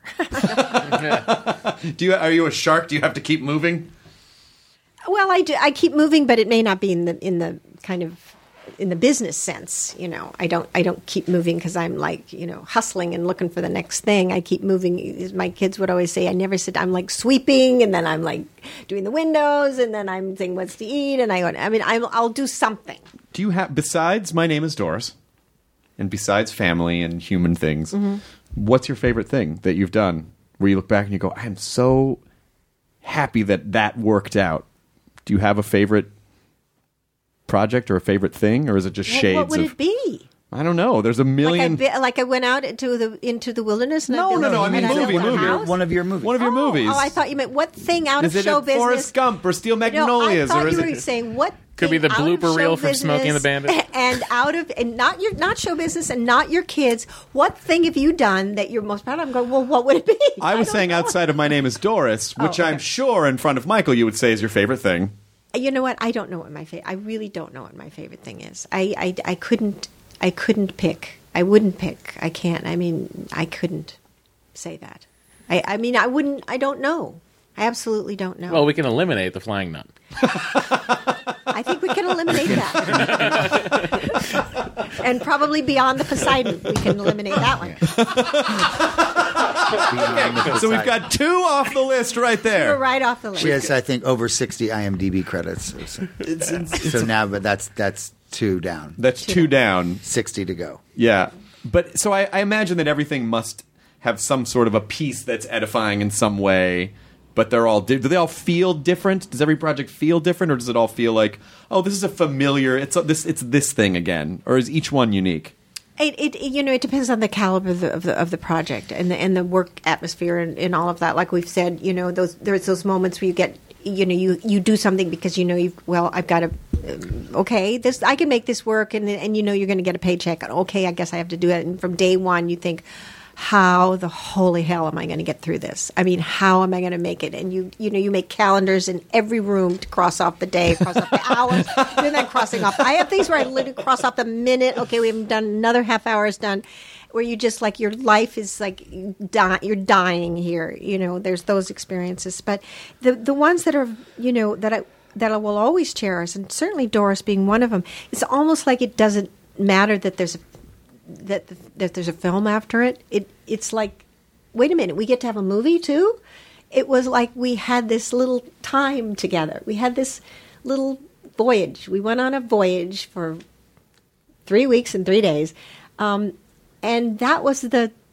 [SPEAKER 1] do you? Are you a shark? Do you have to keep moving?
[SPEAKER 7] Well, I do, I keep moving, but it may not be in the in the kind of in the business sense. You know, I don't I don't keep moving because I'm like you know hustling and looking for the next thing. I keep moving. My kids would always say, I never sit. I'm like sweeping, and then I'm like doing the windows, and then I'm saying what's to eat, and I go. I mean, I'm, I'll do something.
[SPEAKER 1] Do you have besides My Name Is Doris? And besides family and human things, mm-hmm. what's your favorite thing that you've done where you look back and you go, I am so happy that that worked out? Do you have a favorite project or a favorite thing, or is it just
[SPEAKER 7] Well,
[SPEAKER 1] shades
[SPEAKER 7] what would
[SPEAKER 1] of...
[SPEAKER 7] it be?
[SPEAKER 1] I don't know. There's a million...
[SPEAKER 7] Like I, like I went out into the into the wilderness? And
[SPEAKER 1] No,
[SPEAKER 7] I built
[SPEAKER 1] no, no,
[SPEAKER 7] a-
[SPEAKER 1] I mean
[SPEAKER 7] and built
[SPEAKER 1] movie,
[SPEAKER 7] a
[SPEAKER 1] movie.
[SPEAKER 7] house?
[SPEAKER 6] One of your movies.
[SPEAKER 1] One of your
[SPEAKER 7] Oh,
[SPEAKER 1] movies.
[SPEAKER 7] Oh, I thought you meant what thing out
[SPEAKER 1] Is
[SPEAKER 7] of
[SPEAKER 1] it
[SPEAKER 7] show
[SPEAKER 1] a
[SPEAKER 7] business?
[SPEAKER 1] Forrest Gump or Steel Magnolias?
[SPEAKER 7] No, I
[SPEAKER 1] or
[SPEAKER 7] thought
[SPEAKER 1] is
[SPEAKER 7] you were
[SPEAKER 1] it...
[SPEAKER 7] saying what
[SPEAKER 4] Could be
[SPEAKER 7] thing
[SPEAKER 4] the
[SPEAKER 7] out of
[SPEAKER 4] blooper
[SPEAKER 7] show
[SPEAKER 4] reel from
[SPEAKER 7] business
[SPEAKER 4] Smokey and the Bandit.
[SPEAKER 7] and out of and not your not show business and not your kids. What thing have you done that you're most proud of? I'm going. Well, what would it be?
[SPEAKER 1] I was
[SPEAKER 7] don't
[SPEAKER 1] saying
[SPEAKER 7] know.
[SPEAKER 1] outside of My Name Is Doris, which
[SPEAKER 7] Oh, okay.
[SPEAKER 1] I'm sure in front of Michael you would say is your favorite thing.
[SPEAKER 7] You know what? I don't know what my favorite. I really don't know what my favorite thing is. I, I, I couldn't. I couldn't pick. I wouldn't pick. I can't. I mean, I couldn't say that. I, I mean, I wouldn't. I don't know. I absolutely don't know.
[SPEAKER 4] Well, we can eliminate the flying nun.
[SPEAKER 7] I think we can eliminate that. And probably beyond the Poseidon, we can eliminate that one.
[SPEAKER 1] So we've got two off the list right there.
[SPEAKER 7] We're right off the list.
[SPEAKER 6] She has, I think, over sixty I M D B credits. So,
[SPEAKER 1] It's- it's-
[SPEAKER 6] so now, but that's that's two down,
[SPEAKER 1] That's two down.
[SPEAKER 6] sixty to go.
[SPEAKER 1] Yeah. But so I, I imagine that everything must have some sort of a piece that's edifying in some way, but they're all di- do they all feel different? Does every project feel different, or does it all feel like, oh, this is a familiar, it's a, this it's this thing again, or is each one unique?
[SPEAKER 7] It, it, you know, it depends on the caliber of the of the, of the project and the and the work atmosphere and, and all of that. Like we've said, you know, those there's those moments where you get, you know, you, you do something because you know you've well, I've got to, um, okay, this I can make this work, and and you know you're going to get a paycheck. And okay, I guess I have to do it. And from day one, you think, how the holy hell am I going to get through this? I mean, how am I going to make it? And you, you know, you make calendars in every room to cross off the day, cross off the hours, and then crossing off. I have things where I literally cross off the minute. Okay, we haven't done another half hour is done. Where you just like your life is like die, you're dying here. You know, there's those experiences, but the the ones that are, you know, that I that I will always cherish, and certainly Doris being one of them. It's almost like it doesn't matter that there's a that that there's a film after it. It it's like, wait a minute, we get to have a movie too. It was like we had this little time together. We had this little voyage. We went on a voyage for three weeks and three days, um, and that was the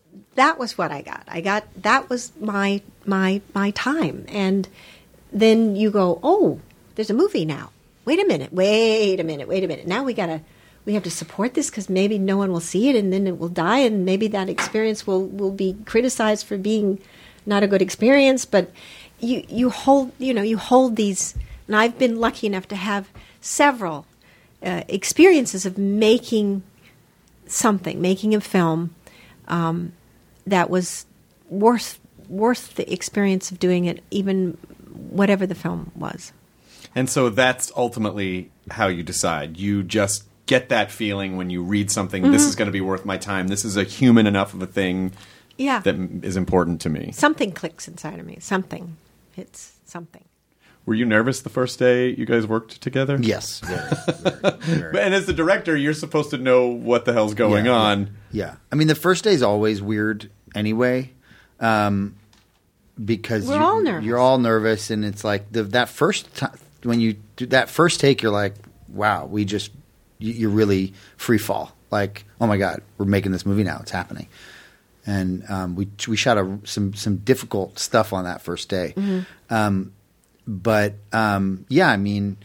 [SPEAKER 7] that was what I got. I got that was my my my time. And then you go, oh, there's a movie now. Wait a minute. Wait a minute. Wait a minute. Now we gotta we have to support this because maybe no one will see it, and then it will die, and maybe that experience will will be criticized for being not a good experience. But you you hold you know you hold these, and I've been lucky enough to have several uh, experiences of making something, making a film. Um, that was worth worth the experience of doing it, even whatever the film was.
[SPEAKER 1] And so that's ultimately how you decide. You just get that feeling when you read something,
[SPEAKER 7] Mm-hmm.
[SPEAKER 1] this is going to be worth my time. This is a human enough of a thing
[SPEAKER 7] Yeah.
[SPEAKER 1] that m- is important to me.
[SPEAKER 7] Something clicks inside of me. Something. It's something.
[SPEAKER 1] Were you nervous the first day you guys worked together?
[SPEAKER 6] Yes. Very, very, very.
[SPEAKER 1] And as the director, you're supposed to know what the hell's going
[SPEAKER 6] Yeah,
[SPEAKER 1] on.
[SPEAKER 6] Yeah. I mean, the first day is always weird anyway, um, because
[SPEAKER 7] We're
[SPEAKER 6] you,
[SPEAKER 7] all nervous.
[SPEAKER 6] You're all nervous, and it's like the, that first time when you do that first take, you're like, "Wow, we just you, you're really free fall." Like, "Oh my god, we're making this movie now; it's happening." And um, we we shot a, some some difficult stuff on that first day,
[SPEAKER 7] Mm-hmm.
[SPEAKER 6] um, but um, yeah, I mean.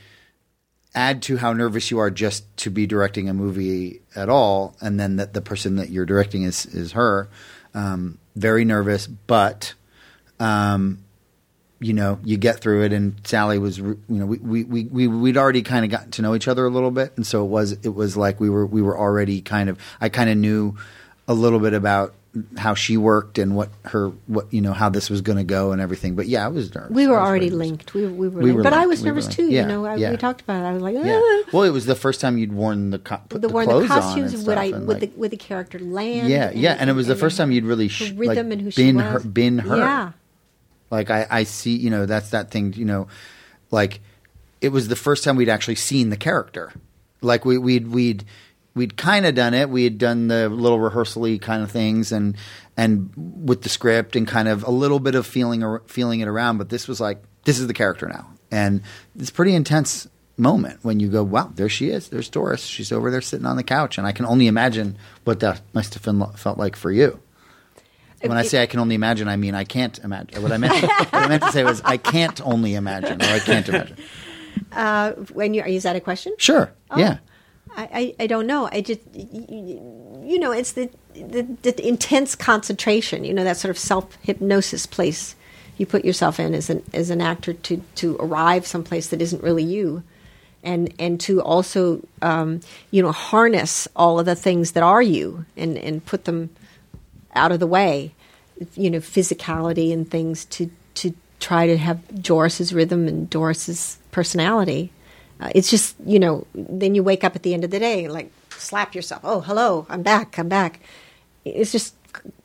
[SPEAKER 6] Add to how nervous you are just to be directing a movie at all, and then that the person that you're directing is is her. Um, very nervous, but um, you know, you get through it. And Sally was, you know, we we we, we we'd already kind of gotten to know each other a little bit, and so it was it was like we were we were already kind of I kind of knew a little bit about how she worked and what her what you know how this was going to go and everything. But yeah, I was nervous.
[SPEAKER 7] We were
[SPEAKER 6] I was
[SPEAKER 7] already
[SPEAKER 6] very nervous.
[SPEAKER 7] linked. We, we were,
[SPEAKER 6] We
[SPEAKER 7] linked.
[SPEAKER 6] were
[SPEAKER 7] But I
[SPEAKER 6] linked.
[SPEAKER 7] was
[SPEAKER 6] We were
[SPEAKER 7] nervous
[SPEAKER 6] linked.
[SPEAKER 7] too.
[SPEAKER 6] Yeah,
[SPEAKER 7] You know, I,
[SPEAKER 6] yeah.
[SPEAKER 7] we talked about it. I was like,
[SPEAKER 6] Yeah.
[SPEAKER 7] ah.
[SPEAKER 6] Well, it was the first time you'd worn the co- put
[SPEAKER 7] the,
[SPEAKER 6] the,
[SPEAKER 7] wearing
[SPEAKER 6] clothes
[SPEAKER 7] the
[SPEAKER 6] on
[SPEAKER 7] costumes
[SPEAKER 6] and
[SPEAKER 7] would
[SPEAKER 6] stuff,
[SPEAKER 7] I
[SPEAKER 6] and
[SPEAKER 7] would
[SPEAKER 6] like,
[SPEAKER 7] the would the character land.
[SPEAKER 6] yeah, yeah, and it was the first time you'd really sh-
[SPEAKER 7] her rhythm
[SPEAKER 6] like
[SPEAKER 7] and who she
[SPEAKER 6] been
[SPEAKER 7] was.
[SPEAKER 6] her, been her.
[SPEAKER 7] Yeah.
[SPEAKER 6] Like I, I see, you know, that's that thing, you know, like it was the first time we'd actually seen the character. Like we, we'd we'd we'd kind of done it. We had done the little rehearsal-y kind of things, and and with the script and kind of a little bit of feeling ar- feeling it around. But this was like this is the character now, and it's a pretty intense moment when you go, wow, there she is. There's Doris. She's over there sitting on the couch, and I can only imagine what that must have been, felt like for you. When I say I can only imagine, I mean I can't imagine. What I meant, what I meant to say was I can't only imagine, or I can't imagine.
[SPEAKER 7] Uh, when you is that a question?
[SPEAKER 6] Sure. Yeah.
[SPEAKER 7] I, I, I don't know. I just you, you know it's the, the the intense concentration. You know, that sort of self hypnosis place you put yourself in as an as an actor to to arrive someplace that isn't really you, and and to also um, you know harness all of the things that are you and and put them out of the way. You know, physicality and things to to try to have Doris's rhythm and Doris's personality. Uh, it's just, you know, then you wake up at the end of the day and like slap yourself. Oh, hello, I'm back, I'm back. It's just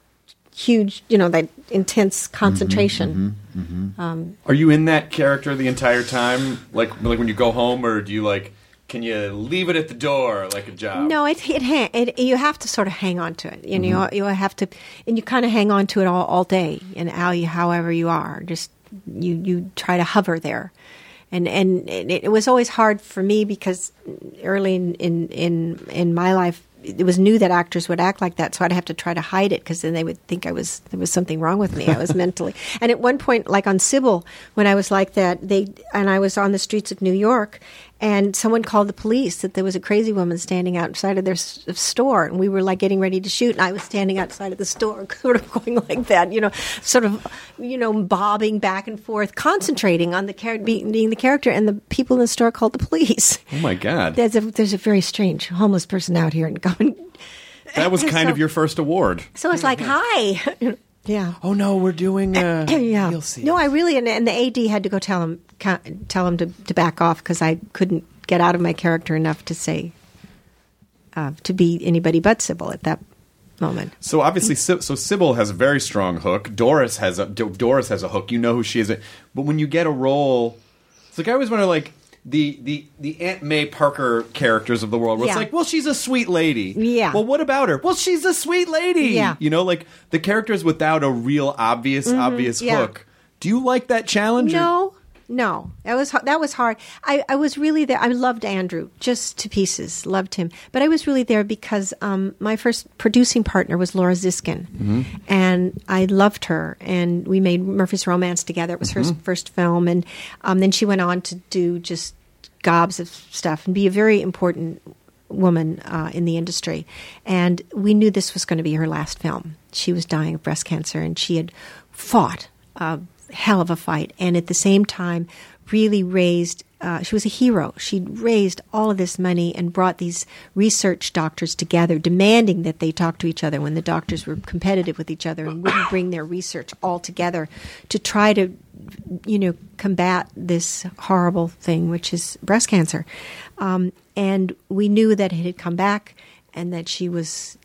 [SPEAKER 7] huge, you know, that intense concentration.
[SPEAKER 6] Mm-hmm, mm-hmm.
[SPEAKER 7] Um,
[SPEAKER 1] Are you in that character the entire time? Like like when you go home, or do you like, can you leave it at the door like a job?
[SPEAKER 7] no, it, it, ha- it you have to sort of hang on to it. You know,
[SPEAKER 6] Mm-hmm.
[SPEAKER 7] you, you have to, and you kind of hang on to it all, all day, and how you, however you are, just you you try to hover there. And and it, it was always hard for me because early in, in, in, in my life, it was new that actors would act like that, so I'd have to try to hide it because then they would think I was there was something wrong with me. I was mentally. And at one point, like on Sybil, when I was like that, they and I was on the streets of New York, and someone called the police that there was a crazy woman standing outside of their s- store, and we were like getting ready to shoot, and I was standing outside of the store, sort of going like that, you know, sort of, you know, bobbing back and forth, concentrating on the char- being, being the character, and the people in the store called the police.
[SPEAKER 1] Oh my God.
[SPEAKER 7] There's a there's a very strange homeless person out here, and going.
[SPEAKER 1] That was kind
[SPEAKER 7] So-
[SPEAKER 1] of your first award.
[SPEAKER 7] So it's like, hi. Yeah.
[SPEAKER 1] Oh no, we're doing. Uh,
[SPEAKER 7] Yeah.
[SPEAKER 1] You'll see.
[SPEAKER 7] No, I really, and, and the A D had to go tell him, ca- tell him to, to back off because I couldn't get out of my character enough to say, uh, to be anybody but Sybil at that moment.
[SPEAKER 1] So obviously, Sy- so Sybil has a very strong hook. Doris has a Do- Doris has a hook. You know who she is. But when you get a role, it's like I always wonder, like the the the Aunt May Parker characters of the world. Where
[SPEAKER 7] Yeah.
[SPEAKER 1] it's like, well, she's a sweet lady.
[SPEAKER 7] Yeah.
[SPEAKER 1] Well, what about her? Well, she's a sweet lady.
[SPEAKER 7] Yeah.
[SPEAKER 1] You know, like the characters without a real obvious obvious
[SPEAKER 7] yeah.
[SPEAKER 1] hook. Do you like that challenge? or-
[SPEAKER 7] No, No, that was har- that was hard. I, I was really there. I loved Andrew just to pieces, loved him. But I was really there because um, my first producing partner was Laura Ziskin,
[SPEAKER 1] Mm-hmm.
[SPEAKER 7] and I loved her. And we made Murphy's Romance together. It was her
[SPEAKER 1] Mm-hmm.
[SPEAKER 7] first film, and um, then she went on to do just gobs of stuff and be a very important woman uh, in the industry. And we knew this was going to be her last film. She was dying of breast cancer, and she had fought a hell of a fight, and at the same time really raised uh, she was a hero. She'd raised all of this money and brought these research doctors together, demanding that they talk to each other when the doctors were competitive with each other and wouldn't bring their research all together to try to, you know, combat this horrible thing, which is breast cancer. Um, and we knew that it had come back and that she was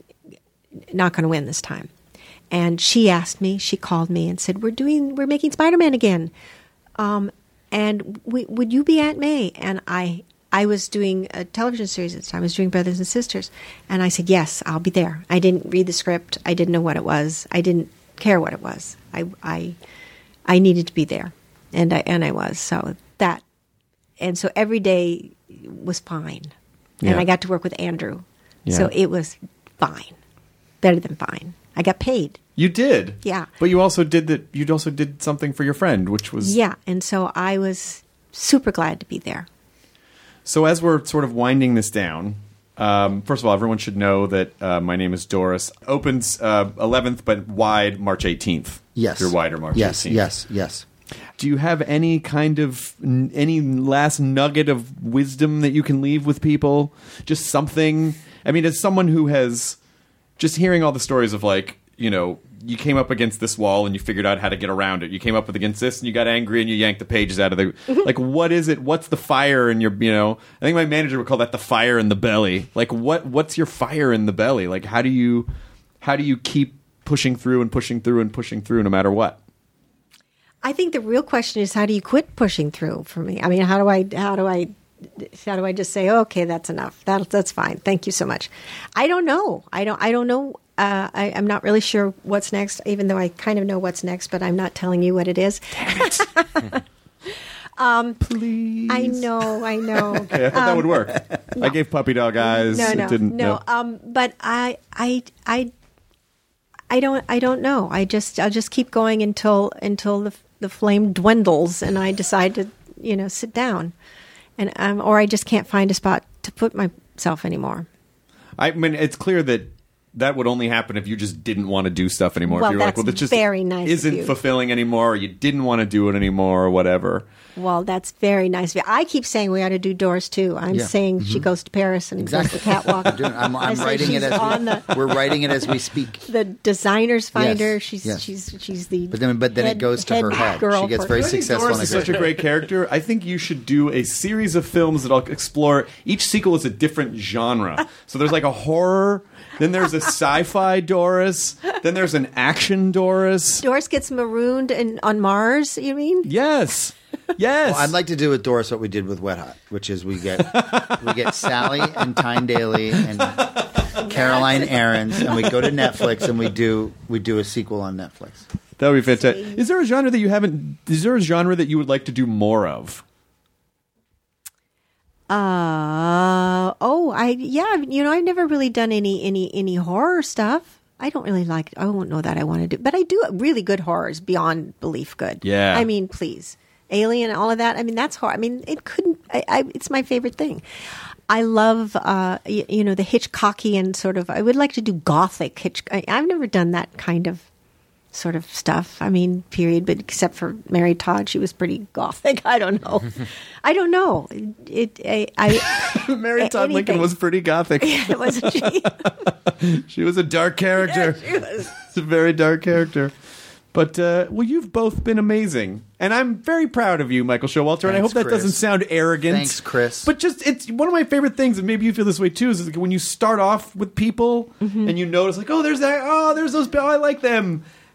[SPEAKER 7] not going to win this time. And she asked me, she called me and said, we're doing, we're making Spider-Man again. Um, and we, would you be Aunt May? And I, I was doing a television series at the time. I was doing Brothers and Sisters. And I said, yes, I'll be there. I didn't read the script. I didn't know what it was. I didn't care what it was. I, I, I needed to be there. And I, and I was. So that, and so every day was fine. And
[SPEAKER 1] Yeah.
[SPEAKER 7] I got to work with Andrew.
[SPEAKER 1] Yeah.
[SPEAKER 7] So it was fine. Better than fine. I got paid.
[SPEAKER 1] You did.
[SPEAKER 7] Yeah.
[SPEAKER 1] But you also did that. You also did something for your friend, which was
[SPEAKER 7] Yeah, and so I was super glad to be there.
[SPEAKER 1] So as we're sort of winding this down, um, first of all, everyone should know that uh, My Name is Doris opens uh, eleventh, but wide March eighteenth.
[SPEAKER 6] Yes.
[SPEAKER 1] If you're wider March
[SPEAKER 6] Yes,
[SPEAKER 1] eighteenth.
[SPEAKER 6] yes, yes.
[SPEAKER 1] Do you have any kind of n- any last nugget of wisdom that you can leave with people? Just something. I mean, as someone who has just hearing all the stories of like, you know, you came up against this wall and you figured out how to get around it. You came up against this and you got angry and you yanked the pages out of the like. What is it? What's the fire in your? You know, I think my manager would call that the fire in the belly. Like, what? What's your fire in the belly? Like, how do you, how do you keep pushing through and pushing through and pushing through no matter what?
[SPEAKER 7] I think the real question is, how do you quit pushing through for me? I mean, how do I, how do I, how do I just say, okay, that's enough. That, that's fine. Thank you so much. I don't know. I don't, I don't know. Uh, I, I'm not really sure what's next, even though I kind of know what's next, but I'm not telling you what it is. um,
[SPEAKER 1] Please.
[SPEAKER 7] I know, I know.
[SPEAKER 1] Okay, I thought that would work. I gave puppy dog eyes.
[SPEAKER 7] No,
[SPEAKER 1] It
[SPEAKER 7] no,
[SPEAKER 1] didn't.
[SPEAKER 7] no. Um, but I, I, I, I don't, I don't know. I just, I'll just keep going until until the the flame dwindles, and I decide to, you know, sit down, and um, or I just can't find a spot to put myself anymore.
[SPEAKER 1] I mean, it's clear that that would only happen if you just didn't want to do stuff anymore.
[SPEAKER 7] Well,
[SPEAKER 1] if you were like,
[SPEAKER 7] that's
[SPEAKER 1] well, this just
[SPEAKER 7] very nice of
[SPEAKER 1] isn't
[SPEAKER 7] you.
[SPEAKER 1] fulfilling anymore, or you didn't want to do it anymore, or whatever.
[SPEAKER 7] Well, that's very nice of you. I keep saying we ought to do Doors too. I'm
[SPEAKER 6] Yeah.
[SPEAKER 7] saying she goes to Paris and
[SPEAKER 6] Exactly.
[SPEAKER 7] does the catwalk.
[SPEAKER 6] I'm, doing, I'm,
[SPEAKER 7] I
[SPEAKER 6] I'm
[SPEAKER 7] say
[SPEAKER 6] writing it
[SPEAKER 7] she's
[SPEAKER 6] as
[SPEAKER 7] on
[SPEAKER 6] we,
[SPEAKER 7] the,
[SPEAKER 6] we're writing it as we speak.
[SPEAKER 7] the designers find her.
[SPEAKER 6] Yes,
[SPEAKER 7] She's
[SPEAKER 6] yes.
[SPEAKER 7] she's she's the
[SPEAKER 6] But then, but then
[SPEAKER 7] head-
[SPEAKER 6] it goes to her head.
[SPEAKER 7] girl
[SPEAKER 6] She gets
[SPEAKER 7] for-
[SPEAKER 6] very
[SPEAKER 1] I think
[SPEAKER 6] successful.
[SPEAKER 1] Doris
[SPEAKER 6] in
[SPEAKER 1] is
[SPEAKER 6] her
[SPEAKER 1] such a
[SPEAKER 6] career.
[SPEAKER 1] great character. I think you should do a series of films that'll explore. Each sequel is a different genre. So there's like a horror, then there's a sci-fi Doris, then there's an action Doris.
[SPEAKER 7] Doris gets marooned in, on Mars. You mean?
[SPEAKER 1] Yes, yes.
[SPEAKER 6] Well, I'd like to do with Doris what we did with Wet Hot, which is we get we get Sally and Tyne Daly and Caroline Ahrens, and we go to Netflix and we do we do a sequel on Netflix.
[SPEAKER 1] That would be fantastic. Is there a genre that you haven't? Is there a genre that you would like to do more of?
[SPEAKER 7] Uh oh, I yeah, you know, I've never really done any any any horror stuff. I don't really like. I won't know that I want to do, but I do really good horrors, beyond belief good.
[SPEAKER 1] Yeah.
[SPEAKER 7] I mean, please, Alien, all of that. I mean, that's hard. I mean, it couldn't. I, I it's my favorite thing. I love, uh, you, you know, the Hitchcockian sort of. I would like to do gothic Hitch. I, I've never done that kind of sort of stuff. I mean, period. But except for Mary Todd, she was pretty gothic. I don't know. I don't know. It. it I, I
[SPEAKER 1] Mary Todd Lincoln
[SPEAKER 7] anything.
[SPEAKER 1] was pretty gothic.
[SPEAKER 7] It wasn't she.
[SPEAKER 1] She was a dark character.
[SPEAKER 7] She was.
[SPEAKER 1] It's a very dark character. But, uh, well, you've both been amazing. And I'm very proud of you, Michael Showalter. And I hope
[SPEAKER 6] Thanks,
[SPEAKER 1] that
[SPEAKER 6] Chris.
[SPEAKER 1] doesn't sound arrogant.
[SPEAKER 6] Thanks, Chris.
[SPEAKER 1] But just, it's one of my favorite things, and maybe you feel this way too, is like when you start off with people
[SPEAKER 7] Mm-hmm.
[SPEAKER 1] and you notice, like, oh, there's that, oh, there's those, oh, I like them.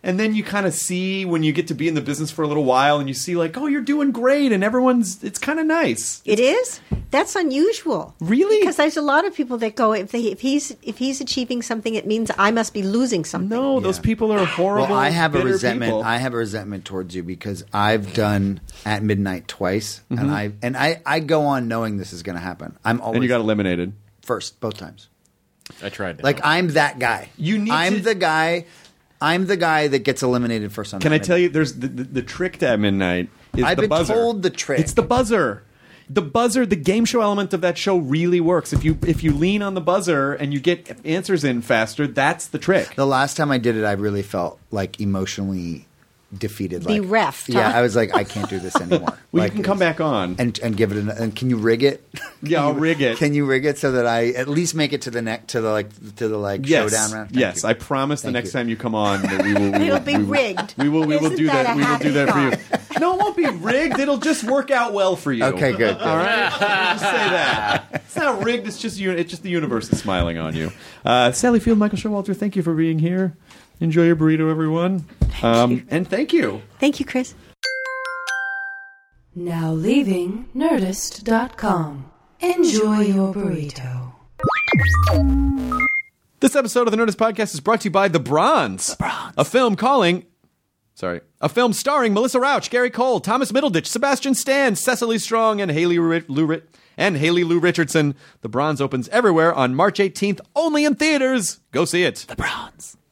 [SPEAKER 1] and then you kind of see when you get to be in the business for a little while, and you see like, oh, you're doing great, and everyone's. It's kind of nice.
[SPEAKER 7] It is. That's unusual.
[SPEAKER 1] Really?
[SPEAKER 7] Because there's a lot of people that go, if they, if he's if he's achieving something, it means I must be losing something.
[SPEAKER 1] No, those people are horrible.
[SPEAKER 6] Well, I have a
[SPEAKER 1] bitter
[SPEAKER 6] resentment.
[SPEAKER 1] people.
[SPEAKER 6] I have a resentment towards you because I've done At Midnight twice,
[SPEAKER 1] Mm-hmm.
[SPEAKER 6] and I and I, I go on knowing this is going to happen. I'm always
[SPEAKER 1] and you got eliminated.
[SPEAKER 6] first both times.
[SPEAKER 4] I tried that.
[SPEAKER 6] Like I'm that guy.
[SPEAKER 1] You need
[SPEAKER 6] I'm
[SPEAKER 1] to-
[SPEAKER 6] the guy. I'm the guy that gets eliminated first on.
[SPEAKER 1] Can I
[SPEAKER 6] At
[SPEAKER 1] tell
[SPEAKER 6] Midnight.
[SPEAKER 1] you? There's the, the, the trick to At Midnight is
[SPEAKER 6] I've
[SPEAKER 1] the
[SPEAKER 6] been
[SPEAKER 1] buzzer.
[SPEAKER 6] told the trick.
[SPEAKER 1] It's the buzzer. The buzzer, the game show element of that show really works. If you if you lean on the buzzer and you get answers in faster, that's the trick.
[SPEAKER 6] The last time I did it, I really felt like emotionally defeated. Like,
[SPEAKER 7] Bereft,
[SPEAKER 6] Yeah,
[SPEAKER 7] huh?
[SPEAKER 6] I was like, I can't do this anymore.
[SPEAKER 1] Well,
[SPEAKER 6] Like,
[SPEAKER 1] you can come
[SPEAKER 6] it's-
[SPEAKER 1] back on.
[SPEAKER 6] and and give it an, and can you rig it? Can
[SPEAKER 1] Yeah, I'll
[SPEAKER 6] you-
[SPEAKER 1] rig it.
[SPEAKER 6] Can you rig it so that I at least make it to the neck to the like to the like
[SPEAKER 1] Yes,
[SPEAKER 6] showdown round? Thank
[SPEAKER 1] yes.
[SPEAKER 6] you.
[SPEAKER 1] I promise the
[SPEAKER 6] Thank
[SPEAKER 1] next
[SPEAKER 6] you.
[SPEAKER 1] time you come on that we will. We
[SPEAKER 7] It'll
[SPEAKER 1] will,
[SPEAKER 7] be
[SPEAKER 1] we will-
[SPEAKER 7] rigged.
[SPEAKER 1] We will. We will
[SPEAKER 7] Isn't
[SPEAKER 1] do
[SPEAKER 7] that
[SPEAKER 1] that.
[SPEAKER 7] a
[SPEAKER 1] We will do that for you.
[SPEAKER 7] happy
[SPEAKER 1] No, it won't be rigged. It'll just work out well for you.
[SPEAKER 6] Okay, good. good.
[SPEAKER 1] All right, just say that. It's not rigged. It's just you. It's just the universe is smiling on you. Uh, Sally Field, Michael Showalter, thank you for being here. Enjoy your burrito, everyone. Um,
[SPEAKER 7] you.
[SPEAKER 1] And thank you.
[SPEAKER 7] Thank you, Chris.
[SPEAKER 5] Now leaving Nerdist dot com. Enjoy your burrito.
[SPEAKER 1] This episode of the Nerdist Podcast is brought to you by The Bronze. The Bronze. A film calling... Sorry. A film starring Melissa Rauch, Gary Cole, Thomas Middleditch, Sebastian Stan, Cecily Strong, and Haley Lou, Lou, and Haley Lou Richardson. The Bronze opens everywhere on March eighteenth, only in theaters. Go see it. The Bronze.